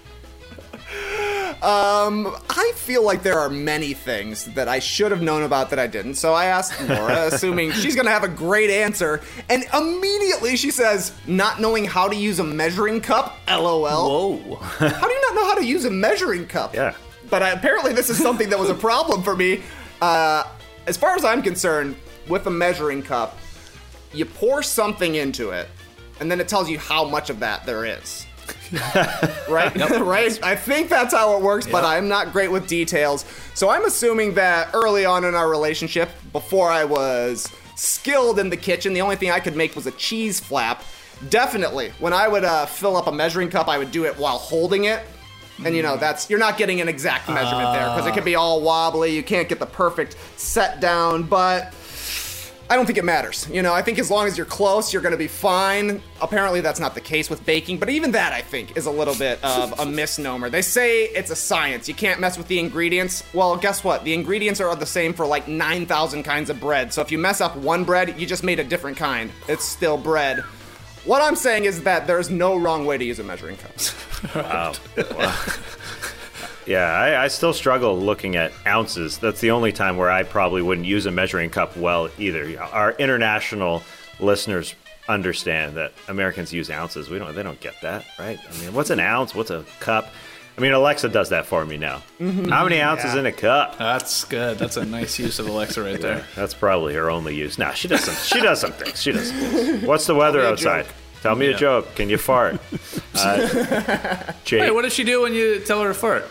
S7: Um, I feel like there are many things that I should have known about that I didn't. So I asked Laura, assuming she's going to have a great answer. And immediately she says, not knowing how to use a measuring cup, LOL.
S2: Whoa.
S7: How do you not know how to use a measuring cup?
S5: Yeah.
S7: But I, apparently this is something that was a problem for me. Uh, as far as I'm concerned, with a measuring cup, you pour something into it, and then it tells you how much of that there is. Right? Right? I think that's how it works, but I'm not great with details. So I'm assuming that early on in our relationship, before I was skilled in the kitchen, the only thing I could make was a cheese flap. Definitely, when I would uh, fill up a measuring cup, I would do it while holding it. And you know, that's you're not getting an exact measurement there because it can be all wobbly. You can't get the perfect set down, but I don't think it matters. You know, I think as long as you're close, you're going to be fine. Apparently, that's not the case with baking, but even that, I think, is a little bit of a misnomer. They say it's a science. You can't mess with the ingredients. Well, guess what? The ingredients are the same for like nine thousand kinds of bread. So if you mess up one bread, you just made a different kind. It's still bread. What I'm saying is that there's no wrong way to use a measuring cup.
S5: Wow. Wow. Yeah, I, I still struggle looking at ounces. That's the only time where I probably wouldn't use a measuring cup well either. Our international listeners understand that Americans use ounces. We don't. They don't get that, right? I mean, what's an ounce? What's a cup? I mean, Alexa does that for me now.
S2: Mhm.
S5: How many ounces
S2: Yeah.
S5: in a cup?
S2: That's good. That's a nice use of Alexa right there.
S5: That's probably her only use. Nah, she does some. She does some things. She does. Some things. What's the weather
S2: Tell me a
S5: outside?
S2: joke.
S5: Tell me
S2: Yeah.
S5: a joke. Can you fart? Uh, Jake.
S2: Wait, what does she do when you tell her to fart?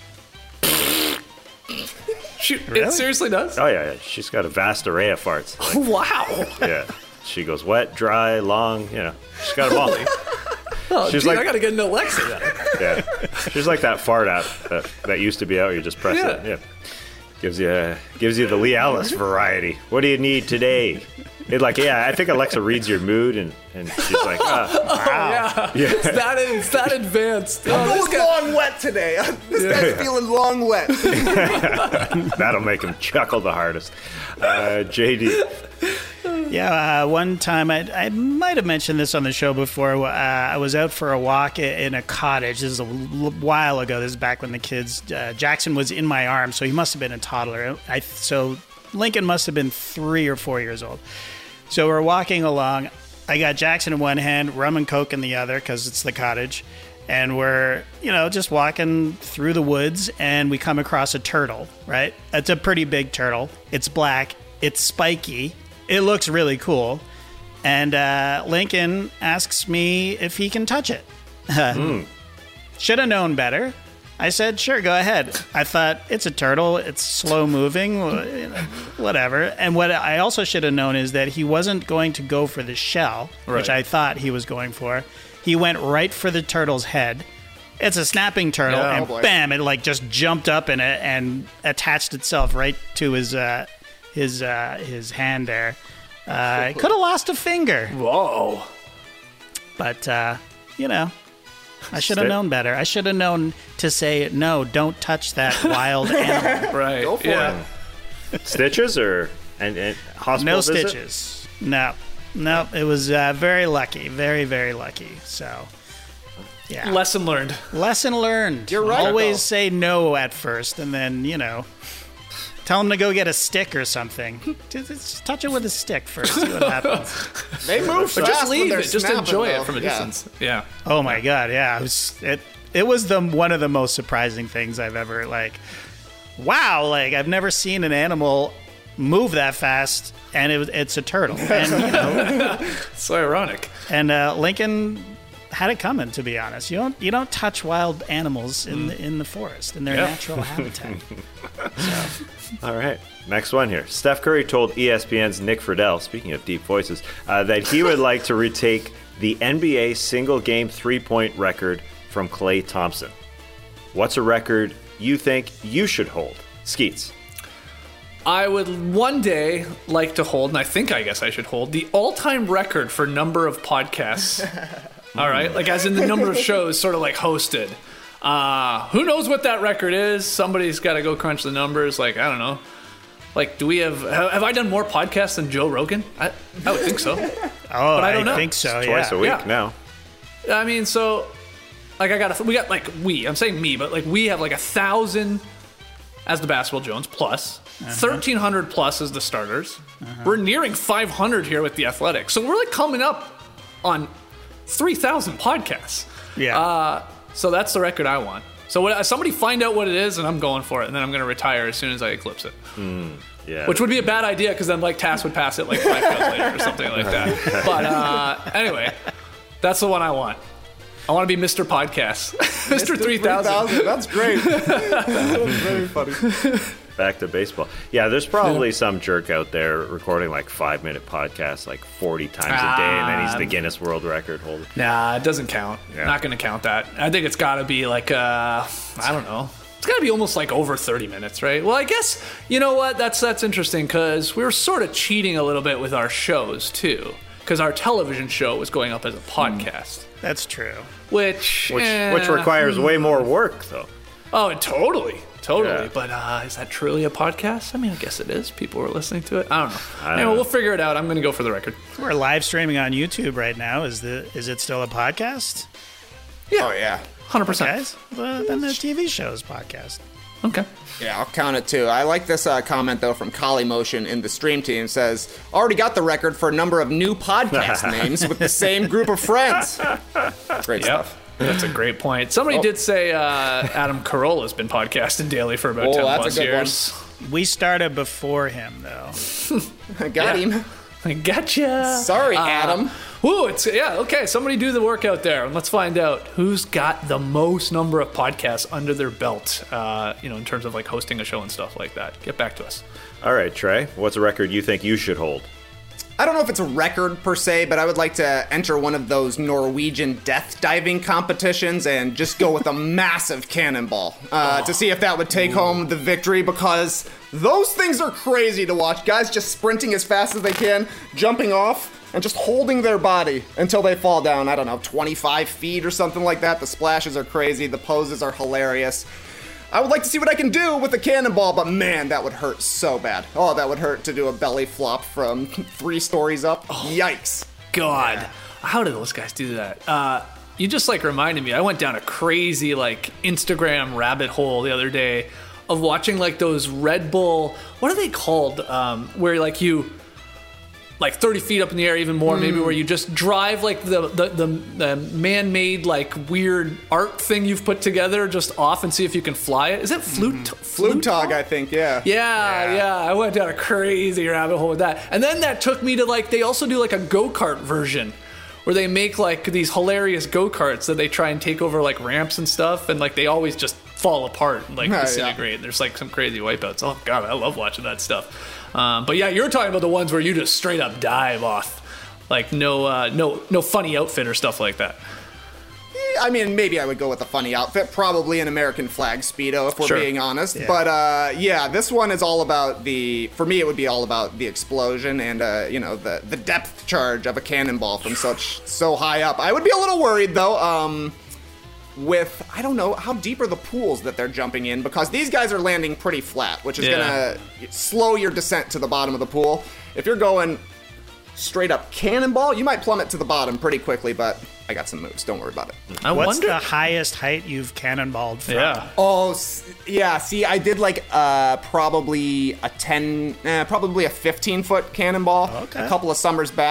S2: She,
S5: Really?
S2: It seriously does?
S5: Oh yeah, yeah, she's got a vast array of farts. Like,
S2: Wow.
S5: yeah, she goes wet, dry, long. You know, she's got them all.
S2: Oh,
S5: She's
S2: gee,
S5: like-
S2: I gotta get into Alexa then.
S5: Yeah, she's like that fart app that, that used to be out. You just press
S2: Yeah.
S5: it. Yeah, gives you uh, gives you the Lee Ellis variety. What do you need today? It like yeah, I think Alexa reads your mood and, and she's like, ah,
S2: Oh, yeah.
S5: Yeah.
S2: It's that, it's that advanced.
S7: I'm
S2: Oh, this
S7: going
S2: guy-
S7: long wet today. This
S5: Yeah.
S7: guy's feeling long wet.
S5: that'll make him chuckle the hardest. Uh, J D.
S6: Yeah, uh, one time I, I might have mentioned this on the show before. Uh, I was out for a walk i- in a cottage. This is a l- while ago. This is back when the kids. Uh, Jackson was in my arms, so he must have been a toddler. I so Lincoln must have been three or four years old. So we're walking along. I got Jackson in one hand, rum and coke in the other, because it's the cottage. And we're, you know, just walking through the woods, and we come across a turtle, right? It's a pretty big turtle. It's black. It's spiky. It looks really cool. And uh, Lincoln asks me if he can touch it. Should have known better. I said, sure, go ahead. I thought, it's a turtle. It's slow moving, whatever. And what I also should have known is that he wasn't going to go for the shell, which
S2: Right.
S6: I thought he was going for. He went right for the turtle's head. It's a snapping turtle,
S2: Yeah.
S6: and
S2: Oh, boy.
S6: bam, it like just jumped up and, and attached itself right to his uh, his uh, his hand there. Uh, it could have lost a finger.
S2: Whoa.
S6: But, uh, you know, I should have
S5: Stay-
S6: known better. I should have known to say, no, don't touch that wild animal.
S2: Right.
S7: Go for
S2: yeah.
S5: Stitches or and, and hospital
S6: No
S5: visit?
S6: stitches. No. No, it was uh, very lucky. Very, very lucky. So, yeah.
S2: Lesson learned.
S6: Lesson learned.
S7: You're right,
S6: Always
S7: though.
S6: say no at first, and then, you know, tell him to go get a stick or something. Just, just touch it with a stick first. See what happens.
S7: They move
S2: Or
S7: fast
S2: just
S7: when
S2: leave
S7: they're
S2: it. Just
S7: snapping,
S2: enjoy
S7: though.
S2: it from a
S7: Yeah.
S2: distance. Yeah.
S6: Oh my god, yeah. It was it, it was the one of the most surprising things I've ever like wow, like I've never seen an animal move that fast, and it, it's a turtle. And, you know,
S2: so ironic.
S6: And uh, Lincoln had it coming, to be honest. You don't you don't touch wild animals in
S5: Mm.
S6: the, in the forest, in their
S5: Yeah.
S6: natural habitat. So.
S5: All right, next one here. Steph Curry told E S P N's Nick Friedel, speaking of deep voices, uh, that he would like to retake the N B A single-game three-point record from Klay Thompson. What's a record you think you should hold? Skeets.
S2: I would one day like to hold, and I think I guess I should hold, the all-time record for number of podcasts. All right, like as in the number of shows sort of like hosted. Uh, who knows what that record is? Somebody's got to go crunch the numbers. Like, I don't know. Like, do we have, have I done more podcasts than Joe Rogan? I, I would think so.
S6: Oh,
S2: but I don't know.
S6: I think so,
S5: It's
S6: yeah.
S5: twice a week
S2: Yeah.
S5: now.
S2: I mean, so, like, I got, a, we got, like, we, I'm saying me, but, like, we have, like, a thousand as the Basketball Jones plus,
S6: Uh-huh.
S2: thirteen hundred plus as the starters.
S6: Uh-huh.
S2: We're nearing five hundred here with the Athletics. So we're, like, coming up on three thousand podcasts.
S6: Yeah.
S2: Uh, so that's the record I want. So what, somebody find out what it is, and I'm going for it, and then I'm going to retire as soon as I eclipse it.
S5: Mm, yeah.
S2: Which would be a bad idea, because then, like, Tass would pass it, like, five years later or something like that. But, uh, anyway, that's the one I want. I want to be Mister Podcast. Mister three thousand.
S7: That's great. That's very funny.
S5: Back to baseball. Yeah, there's probably some jerk out there recording like five minute podcasts like forty times a day, and then he's the Guinness World Record holder.
S2: Nah, it doesn't count.
S5: Yeah.
S2: Not going to count that. I think it's got to be like, uh, I don't know. It's got to be almost like over thirty minutes, right? Well, I guess, you know what? That's that's interesting, because we were sort of cheating a little bit with our shows, too. Because our television show was going up as a podcast.
S6: That's true.
S2: Which,
S5: Which,
S2: eh,
S5: which requires
S2: hmm.
S5: way more work, though.
S2: Oh, totally. Totally.
S5: Yeah.
S2: But uh, is that truly a podcast? I mean, I guess it is. People are listening to it. I don't know.
S5: I don't
S2: anyway,
S5: know.
S2: we'll figure it out. I'm going to go for the record.
S6: We're live streaming on YouTube right now. Is the is it still a podcast?
S2: Yeah.
S7: Oh, yeah.
S2: one hundred percent.
S6: Guys, well, then the T V show's podcast.
S2: Okay.
S7: Yeah, I'll count it too. I like this uh, comment though from Kali Motion in the stream team. Says already got the record for a number of new podcast names with the same group of friends. Great
S2: Yep.
S7: stuff.
S2: That's a great point. Somebody
S7: Oh.
S2: did say uh, Adam Carolla's been podcasting daily for about
S7: Oh,
S2: ten
S7: that's a
S2: plus
S7: good
S2: years.
S6: We started before him, though.
S7: I got
S2: Yeah.
S7: him.
S2: I gotcha.
S7: Sorry,
S2: Uh,
S7: Adam.
S2: Ooh, it's yeah. Okay, somebody do the work out there, and let's find out who's got the most number of podcasts under their belt. Uh, you know, in terms of like hosting a show and stuff like that. Get back to us.
S5: All right, Trey, what's a record you think you should hold?
S7: I don't know if it's a record per se, but I would like to enter one of those Norwegian death diving competitions and just go with a massive cannonball uh,
S2: Oh.
S7: to see if that would take home the victory, because those things are crazy to watch. Guys just sprinting as fast as they can, jumping off, and just holding their body until they fall down, I don't know, twenty-five feet or something like that. The splashes are crazy. The poses are hilarious. I would like to see what I can do with a cannonball, but man, that would hurt so bad. Oh, that would hurt to do a belly flop from three stories up. Yikes.
S2: God, how did those guys do that? Uh, you just like reminded me. I went down a crazy like Instagram rabbit hole the other day of watching like those Red Bull. What are they called? Um, where like you. Like thirty feet up in the air, even more, maybe,
S7: Mm.
S2: where you just drive like the the, the, the man-made like weird art thing you've put together just off and see if you can fly it. Is it flute?
S7: Flute tog, I think, yeah.
S2: Yeah, yeah, I went down a crazy rabbit hole with that. And then that took me to like, they also do like a go-kart version where they make like these hilarious go-karts that they try and take over like ramps and stuff, and like they always just fall apart and like
S7: Yeah, yeah.
S2: disintegrate. There's like some crazy wipeouts. Oh god, I love watching that stuff. Um, but yeah, you're talking about the ones where you just straight up dive off, like no, uh, no, no funny outfit or stuff like that.
S7: I mean, maybe I would go with a funny outfit, probably an American flag Speedo, if we're
S2: Sure.
S7: being honest.
S2: Yeah.
S7: But uh, yeah, this one is all about the, for me, it would be all about the explosion and, uh, you know, the, the depth charge of a cannonball from such, so high up. I would be a little worried, though, um, with, I don't know, how deep are the pools that they're jumping in? Because these guys are landing pretty flat, which is
S2: Yeah.
S7: going to slow your descent to the bottom of the pool. If you're going straight up cannonball, you might plummet to the bottom pretty quickly, but I got some moves. Don't worry about it.
S2: I
S6: What's
S2: wonder.
S6: the highest height you've cannonballed from?
S2: Yeah.
S7: Oh, s- yeah. See, I did like uh, probably a ten, eh, probably a fifteen foot cannonball
S6: Okay.
S7: a couple of summers back.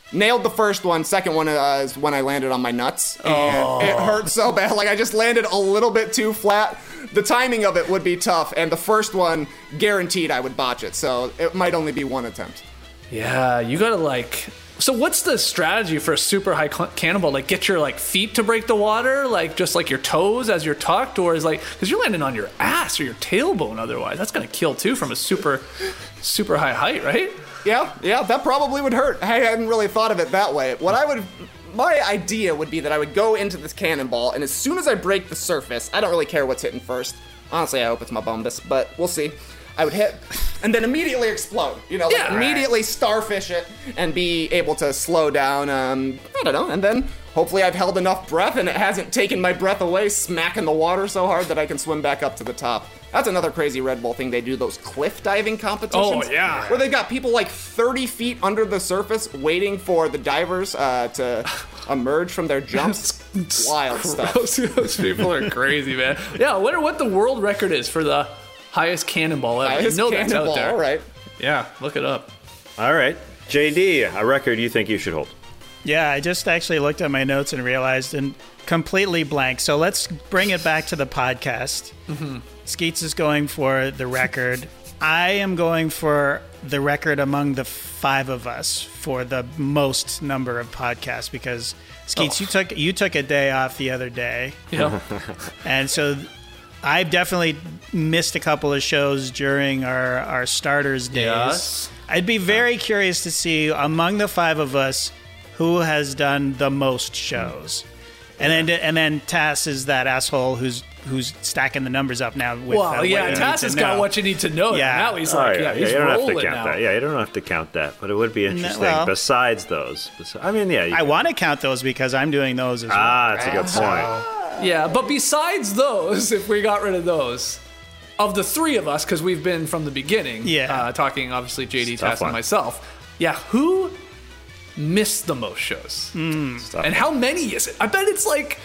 S7: Nailed the first one. Second one uh, is when I landed on my nuts. And
S2: Oh.
S7: it hurt so bad. Like, I just landed a little bit too flat. The timing of it would be tough. And the first one, guaranteed I would botch it. So it might only be one attempt.
S2: Yeah, you gotta like. So what's the strategy for a super high cl- cannonball? Like, get your like feet to break the water, like just like your toes as you're tucked, or is like because you're landing on your ass or your tailbone. Otherwise, that's gonna kill too from a super, super high height, right?
S7: Yeah, yeah, that probably would hurt. I hadn't really thought of it that way. What I would, my idea would be that I would go into this cannonball, and as soon as I break the surface, I don't really care what's hitting first. Honestly, I hope it's my bumbus, but we'll see. I would hit, and then immediately explode. You know, like
S2: Yeah.
S7: immediately starfish it and be able to slow down. Um, I don't know, and then hopefully I've held enough breath and it hasn't taken my breath away, smacking the water so hard that I can swim back up to the top. That's another crazy Red Bull thing. They do those cliff diving competitions.
S2: Oh, yeah.
S7: Where they've got people like thirty feet under the surface waiting for the divers uh, to emerge from their jumps. Wild stuff.
S2: Those people are crazy, man. Yeah, I wonder what the world record is for the highest cannonball ever.
S7: Highest
S2: you know that's
S7: cannonball,
S2: out there.
S7: all right.
S2: Yeah, look it up.
S5: All right. J D, a record you think you should hold?
S6: Yeah, I just actually looked at my notes and realized and completely blank. So let's bring it back to the podcast.
S2: Mm-hmm.
S6: Skeets is going for the record. I am going for the record among the five of us for the most number of podcasts because Skeets,
S2: Oh.
S6: you took you took a day off the other day.
S2: Yeah.
S6: And so I've definitely missed a couple of shows during our, our starters days.
S2: Yes.
S6: I'd be very curious to see among the five of us who has done the most shows. And then and then Tass is that asshole who's who's stacking the numbers up now. With,
S2: Well,
S6: uh, what
S2: yeah,
S6: you need
S2: Tass
S6: to
S2: has got
S6: know.
S2: what you need to know.
S6: Yeah.
S2: Now he's
S5: Oh,
S2: like,
S5: yeah,
S2: yeah, he's
S5: you don't have to
S2: rolling
S5: count
S2: now.
S5: that. Yeah, you don't have to count that, but it would be interesting.
S6: well-
S5: besides those, Besi- I mean, yeah. You
S6: I want to count those because I'm doing those as well.
S5: Ah, that's a good point.
S2: Yeah, but besides those, if we got rid of those, of the three of us, because we've been from the beginning,
S6: Yeah.
S2: uh, talking obviously J D,
S5: It's a tough
S2: Tass, and
S5: one.
S2: myself, yeah, who missed the most shows?
S5: It's tough.
S2: And how many is it? I bet it's like,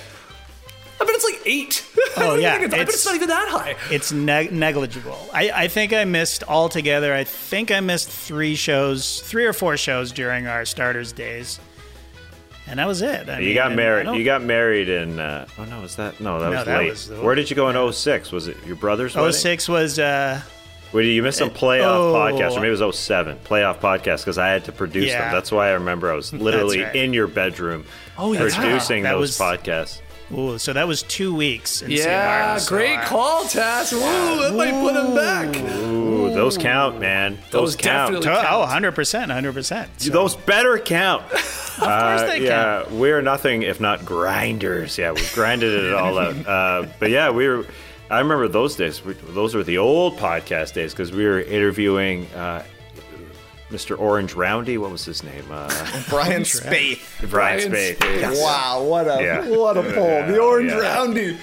S2: I bet it's like eight. I
S6: Oh,
S2: don't
S6: yeah,
S2: even think it's, I bet
S6: it's-
S2: it's not even that high.
S6: It's neg- negligible. I, I think I missed altogether. I think I missed three shows, three or four shows during our starters days, and that was it. I
S5: You
S6: mean,
S5: got
S6: and I
S5: married.
S6: don't-
S5: You got married in. Uh, oh no, was that no? That
S6: No,
S5: was
S6: that
S5: late.
S6: was the-
S5: Where did you go in oh six? Was it your brother's
S6: Oh
S5: wedding?
S6: six was uh,
S5: Wait, you missed some playoff
S6: oh.
S5: podcast, or maybe it was oh seven playoff podcast because I had to produce
S6: Yeah.
S5: them. That's why I remember I was literally
S6: right.
S5: in your bedroom
S2: Oh, yeah.
S5: producing
S6: That
S5: those
S6: was-
S5: podcasts.
S6: ooh, so that was two weeks. In
S2: Yeah,
S6: C M R, so
S2: great
S6: I-
S2: call, Tass. Woo, that might put him back.
S5: Ooh, those count, man. Those,
S2: Those
S5: count.
S2: definitely-
S6: Oh, one hundred percent, one hundred percent.
S5: Those better count.
S6: Of course they
S5: yeah, we're nothing if not grinders. Yeah, we grinded it all out. Uh, but yeah, we were. I remember those days. We, those were the old podcast days because we were interviewing uh, Mister Orange Roundy. What was his name? Uh,
S7: Brian Spaeth.
S5: Brian
S2: Brian
S5: Spaeth.
S2: Spaeth.
S5: Yes.
S7: Wow, what a
S5: Yeah.
S7: what a pull. The orange
S5: yeah.
S7: roundy.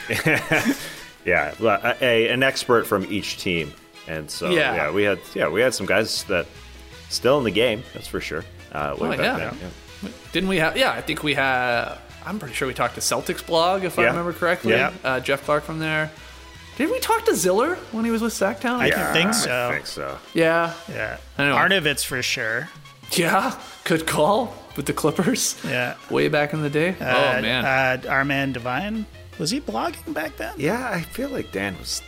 S5: Yeah, well, a, a, an expert from each team, and so
S2: Yeah.
S5: yeah. we had yeah we had some guys that still in the game. That's for sure. Uh, way
S2: Oh,
S5: back
S2: yeah.
S5: then, yeah.
S2: Didn't we have? Yeah, I think we had. I'm pretty sure we talked to Celtics blog, if I
S5: Yeah.
S2: remember correctly.
S5: Yeah.
S2: Uh, Jeff Clark from there. Did we talk to Ziller when he was with Sacktown?
S6: I
S5: Yeah,
S6: think so.
S5: I think so.
S2: Yeah.
S6: Yeah,
S2: Anyway.
S6: Arnavitz for sure.
S2: Yeah. Good call with the Clippers.
S6: Yeah.
S2: Way back in the day.
S6: Uh,
S2: oh man.
S6: uh, our man Divine, was he blogging back then?
S5: Yeah, I feel like Dan was.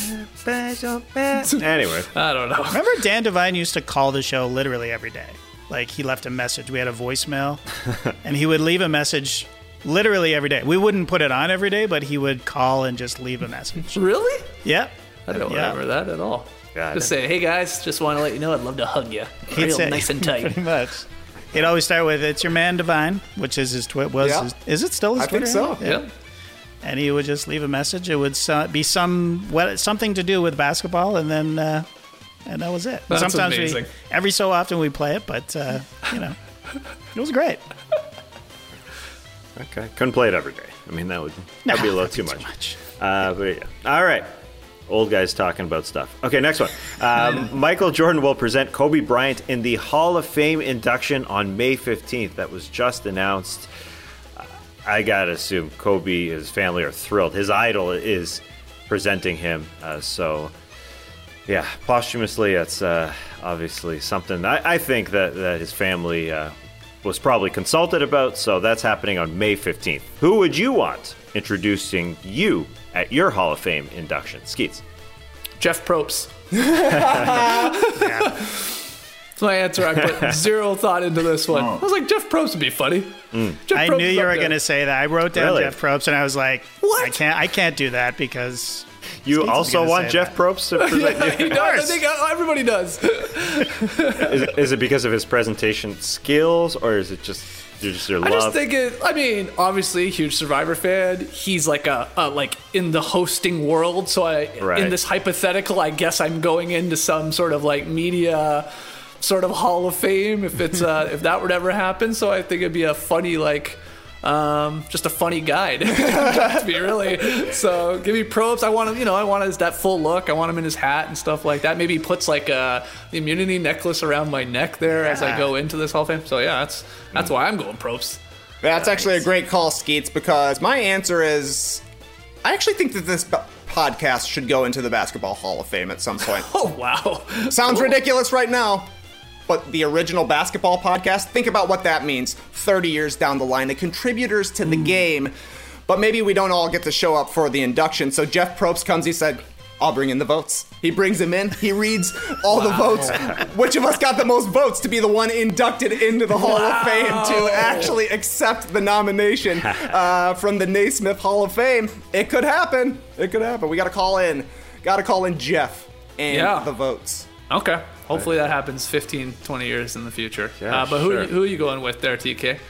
S5: Anyway,
S2: I don't know.
S6: Remember Dan Devine used to call the show literally every day. Like he left a message. We had a voicemail, and he would leave a message literally every day. We wouldn't put it on every day, but he would call and just leave a message.
S2: Really?
S6: Yep.
S2: I don't
S6: Yeah.
S2: remember that at all.
S5: God.
S2: Just say, hey guys, just want to let you know I'd love to hug you.
S6: He'd
S2: Real
S6: say-
S2: nice and tight.
S6: Pretty much. He'd always start with "It's your man Divine," which is his tweet. Was
S7: Yeah.
S6: his, is it still his
S7: I think
S6: Twitter
S7: so.
S6: handle?
S2: Yeah.
S6: And he would just leave a message. It would so- be some what something to do with basketball, and then uh, and that was it.
S2: That's
S6: Sometimes
S2: amazing.
S6: we every so often we play it, but uh, you know, it was great.
S5: okay, couldn't play it every day. I mean, that would that'd be a little too much.
S6: Too much.
S5: Uh, but yeah. All right. Old guys talking about stuff. Okay, next one. Um, Michael Jordan will present Kobe Bryant in the Hall of Fame induction on May fifteenth. That was just announced. Uh, I gotta assume Kobe, his family are thrilled. His idol is presenting him. Uh, so, yeah, posthumously, it's uh, obviously something. I, I think that, that his family uh, was probably consulted about, so that's happening on May fifteenth. Who would you want introducing you at your Hall of Fame induction? Skeets.
S2: Jeff Probst. yeah. That's my answer. I put zero thought into this one. I was like, Jeff Probst would be funny.
S5: Mm.
S2: Jeff
S6: I
S2: Probst
S6: knew
S2: is
S6: you
S2: up
S6: were
S2: there.
S6: going to say that. I wrote down
S5: Really?
S6: Jeff Probst, and I was like,
S2: What?
S6: I can't, I can't do that because
S5: You
S6: Skeets is
S5: also
S6: gonna
S5: want
S6: say
S5: Jeff
S6: that.
S5: Probst to present
S2: Yeah,
S5: you?
S2: he does. I think everybody does.
S5: Is, is it because of his presentation skills, or is it just you're just your
S2: I
S5: love?
S2: just think it. I mean, obviously, huge Survivor fan. He's like a, a like in the hosting world. So I,
S5: Right.
S2: in this hypothetical, I guess I'm going into some sort of like media, sort of Hall of Fame if it's uh, if that would ever happen. So I think it'd be a funny like. Um, just a funny guy to be really. So give me Probst. I want him, you know, I want his that full look. I want him in his hat and stuff like that. Maybe he puts like a the immunity necklace around my neck there as I go into this Hall of Fame. So yeah, that's that's why I'm going Probst.
S7: That's actually a great call, Skeets, because my answer is I actually think that this b- podcast should go into the Basketball Hall of Fame at some point.
S2: Oh wow,
S7: Sounds
S2: Cool.
S7: ridiculous right now. But the original basketball podcast, think about what that means thirty years down the line. The contributors to the game, but maybe we don't all get to show up for the induction. So Jeff Probst comes, he said, I'll bring in the votes. He brings them in, he reads all the votes. Which of us got the most votes to be the one inducted into the Hall
S2: Wow.
S7: of Fame to actually accept the nomination uh, from the Naismith Hall of Fame? It could happen. It could happen. We got to call in. Got to call in Jeff and
S2: Yeah.
S7: the votes.
S2: Okay. Hopefully that happens fifteen, twenty years in the future.
S5: Yeah,
S2: uh, but who,
S5: sure.
S2: who are you going with there, T K?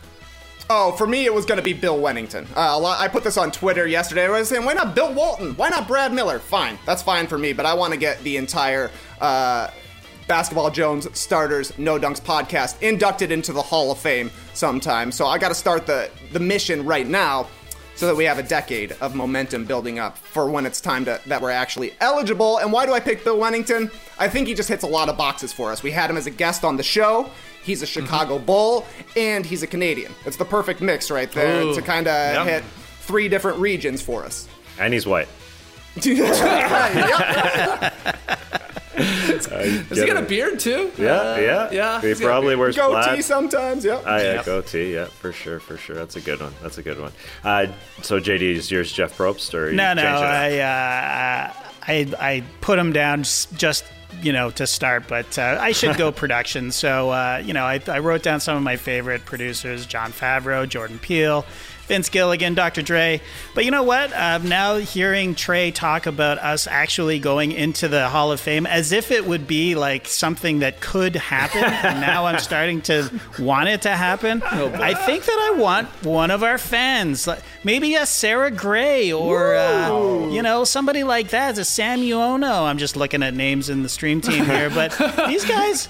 S7: Oh, for me, it was going to be Bill Wennington. Uh, a lot, I put this on Twitter yesterday. I was saying, why not Bill Walton? Why not Brad Miller? Fine. That's fine for me, but I want to get the entire uh, Basketball Jones Starters No Dunks podcast inducted into the Hall of Fame sometime. So I got to start the, the mission right now so that we have a decade of momentum building up for when it's time to, that we're actually eligible. And why do I pick Bill Wennington? I think he just hits a lot of boxes for us. We had him as a guest on the show. He's a Chicago Bull, and he's a Canadian. It's the perfect mix right there
S2: Ooh.
S7: to kind of
S2: Yep.
S7: hit three different regions for us.
S5: And he's white.
S7: Yep.
S2: Does he got a beard too?
S5: Yeah,
S2: Uh,
S5: yeah.
S2: yeah.
S5: He
S2: He's got a
S5: probably
S2: beard.
S5: wears
S7: Goatee
S5: plaid.
S7: sometimes, yep.
S5: Oh, yeah,
S2: Yep.
S5: goatee, yeah, for sure, for sure. That's a good one. That's a good one. Uh, so, J D, is yours Jeff Probst, or you
S6: No, no,
S5: changed it up?
S6: I, uh, I, I put him down just, just you know, to start, but uh, I should go production. So, uh, you know, I, I wrote down some of my favorite producers: Jon Favreau, Jordan Peele, Vince Gilligan, Doctor Dre. But you know what? I'm now hearing Trey talk about us actually going into the Hall of Fame as if it would be like something that could happen. And now I'm starting to want it to happen. I think that I want one of our fans, like maybe a Sarah Gray or, uh, you know, somebody like that. It's a Sam Uono. I'm just looking at names in the stream team here. But these guys,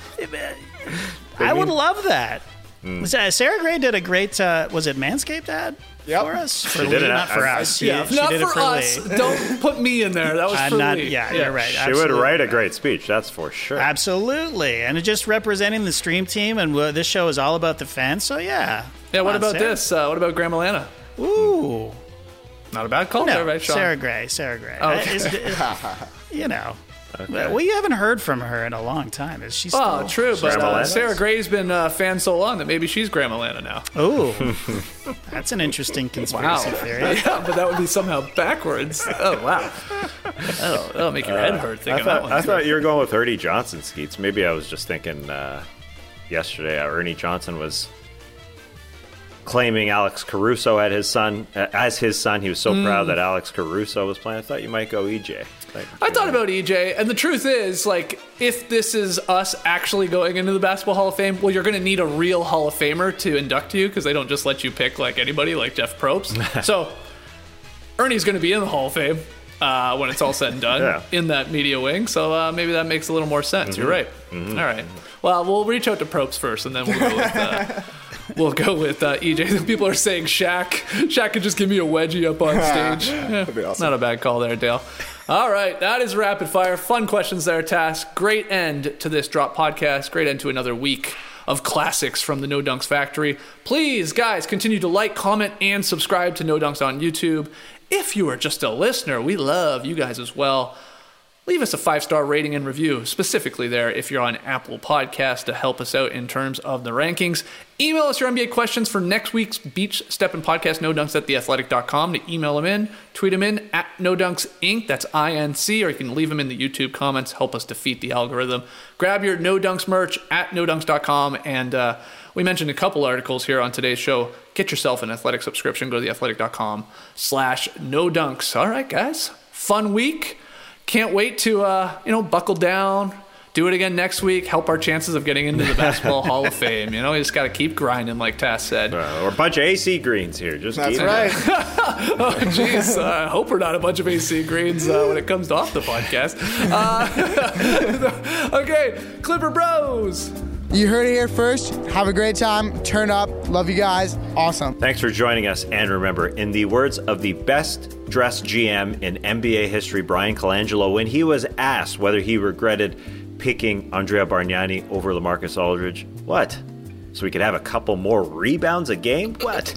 S6: I would love that. Mm. Sarah Gray did a great, uh, was it Manscaped ad
S7: Yep.
S6: for us? For
S5: She
S6: Lee,
S5: did it.
S6: not
S5: I-
S6: for
S5: I-
S6: us.
S2: Yeah,
S6: she, she
S2: not
S6: did
S2: for,
S6: it for
S2: us.
S6: Lee.
S2: Don't put me in there. That was
S6: I'm
S2: for
S6: not,
S2: Lee.
S6: yeah, you're right.
S5: She
S6: Absolutely.
S5: would write a great speech, that's for sure.
S6: Absolutely. And it just representing the stream team, and uh, this show is all about the fans, so yeah.
S2: Yeah, what
S6: Come on,
S2: about
S6: Sarah.
S2: this? Uh, what about Graham Alana?
S6: Ooh.
S2: Not a bad call
S6: No,
S2: there, right, Sean?
S6: Sarah Gray, Sarah Gray.
S2: Oh,
S6: Uh,
S2: okay.
S6: is- uh, you know.
S5: Okay.
S6: We haven't heard from her in a long time. Is she still?
S2: Oh, true, but
S5: Graham
S2: uh,
S5: Alana?
S2: Sarah Gray's been a fan so long that maybe she's Graham Alana now.
S6: Ooh. That's an interesting conspiracy theory.
S2: Yeah, but that would be somehow backwards. Oh, wow. That'll, that'll make your head hurt
S5: I
S2: thinking that
S5: thought,
S2: one.
S5: I
S2: through.
S5: thought you were going with Ernie Johnson, Skeets. Maybe I was just thinking uh, yesterday how Ernie Johnson was claiming Alex Caruso had his son uh, as his son. He was so
S2: Mm.
S5: proud that Alex Caruso was playing. I thought you might go E J.
S2: I thought about E J, and the truth is, like, if this is us actually going into the Basketball Hall of Fame, well, you're going to need a real Hall of Famer to induct you because they don't just let you pick like anybody, like Jeff Probst. So Ernie's going to be in the Hall of Fame uh, when it's all said and done
S5: Yeah.
S2: in that media wing. So uh, maybe that makes a little more sense. You're right.
S5: Mhm.
S2: All right. Well, we'll reach out to Probst first, and then we'll go with. Uh, We'll go with uh, E J. People are saying Shaq. Shaq could just give me a wedgie up on stage. Yeah,
S7: be awesome.
S2: Not a bad call there, Dale. All right, that is rapid fire. Fun questions there, Task. Great end to this Drop podcast. Great end to another week of classics from the No Dunks Factory. Please, guys, continue to like, comment, and subscribe to No Dunks on YouTube. If you are just a listener, we love you guys as well. leave us a five-star rating and review, specifically there if you're on Apple Podcasts, to help us out in terms of the rankings. Email us your N B A questions for next week's Beach Steppin' Podcast, no dunks at the athletic dot com. To email them in, tweet them in at No Dunks Incorporated. That's I N C, or you can leave them in the YouTube comments. Help us defeat the algorithm. Grab your No Dunks merch at no dunks dot com. And uh, we mentioned a couple articles here on today's show. Get yourself an Athletic subscription. Go to the athletic dot com slash no dunks. All right, guys. Fun week. Can't wait to, uh, you know, buckle down, do it again next week, help our chances of getting into the Basketball Hall of Fame. You know, we just got to keep grinding, like Tass said.
S5: Uh, we're a bunch of A C greens here. Just
S7: That's
S5: keep
S7: right.
S2: Oh, jeez. Uh, I hope we're not a bunch of A C greens uh, when it comes off the podcast. Uh, okay, Clipper Bros.
S14: You heard it here first. Have a great time. Turn up. Love you guys. Awesome.
S5: Thanks for joining us. And remember, in the words of the best dressed G M in N B A history, Brian Colangelo, when he was asked whether he regretted picking Andrea Bargnani over LaMarcus Aldridge, what? So we could have a couple more rebounds a game? What?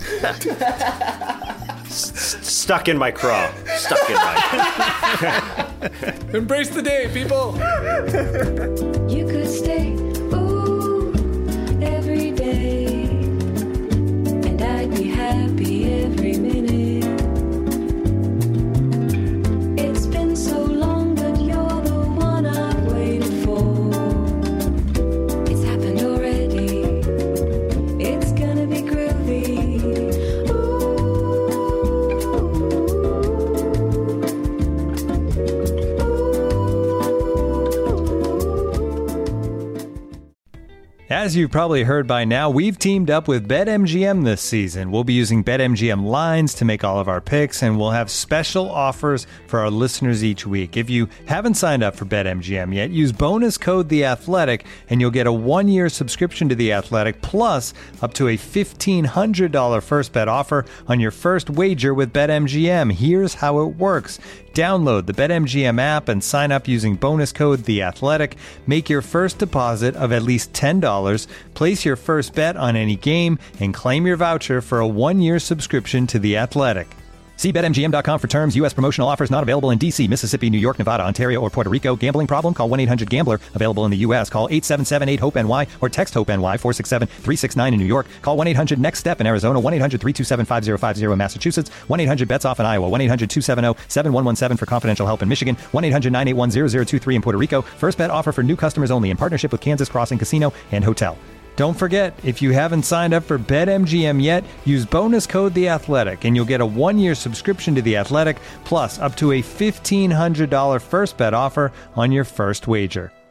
S5: S- stuck in my craw. Stuck in my craw.
S2: Embrace the day, people.
S15: You could stay, ooh, every day, and I'd be happy every minute. It's been so long, but you're the one I've waited for. It's happened already. It's gonna be groovy.
S1: As you've probably heard by now, we've teamed up with BetMGM this season. We'll be using BetMGM lines to make all of our picks, and we'll have special offers for our listeners each week. If you haven't signed up for BetMGM yet, use bonus code The Athletic, and you'll get a one-year subscription to The Athletic, plus up to a fifteen hundred dollars first bet offer on your first wager with BetMGM. Here's how it works. Download the BetMGM app and sign up using bonus code The Athletic. Make your first deposit of at least ten dollars. Place your first bet on any game and claim your voucher for a one-year subscription to The Athletic. See Bet M G M dot com for terms. U S promotional offers not available in D C, Mississippi, New York, Nevada, Ontario, or Puerto Rico. Gambling problem? Call one eight hundred gambler. Available in the U S. Call eight seven seven eight hope N Y or text HOPE-NY four six seven three six nine in New York. Call one eight hundred next step in Arizona. one eight hundred three two seven five zero five zero in Massachusetts. one eight hundred bets off in Iowa. one eight hundred two seven zero seven one one seven for confidential help in Michigan. one eight hundred nine eight one zero zero two three in Puerto Rico. First bet offer for new customers only in partnership with Kansas Crossing Casino and Hotel. Don't forget, if you haven't signed up for BetMGM yet, use bonus code The Athletic, and you'll get a one-year subscription to The Athletic, plus up to a fifteen hundred dollars first bet offer on your first wager.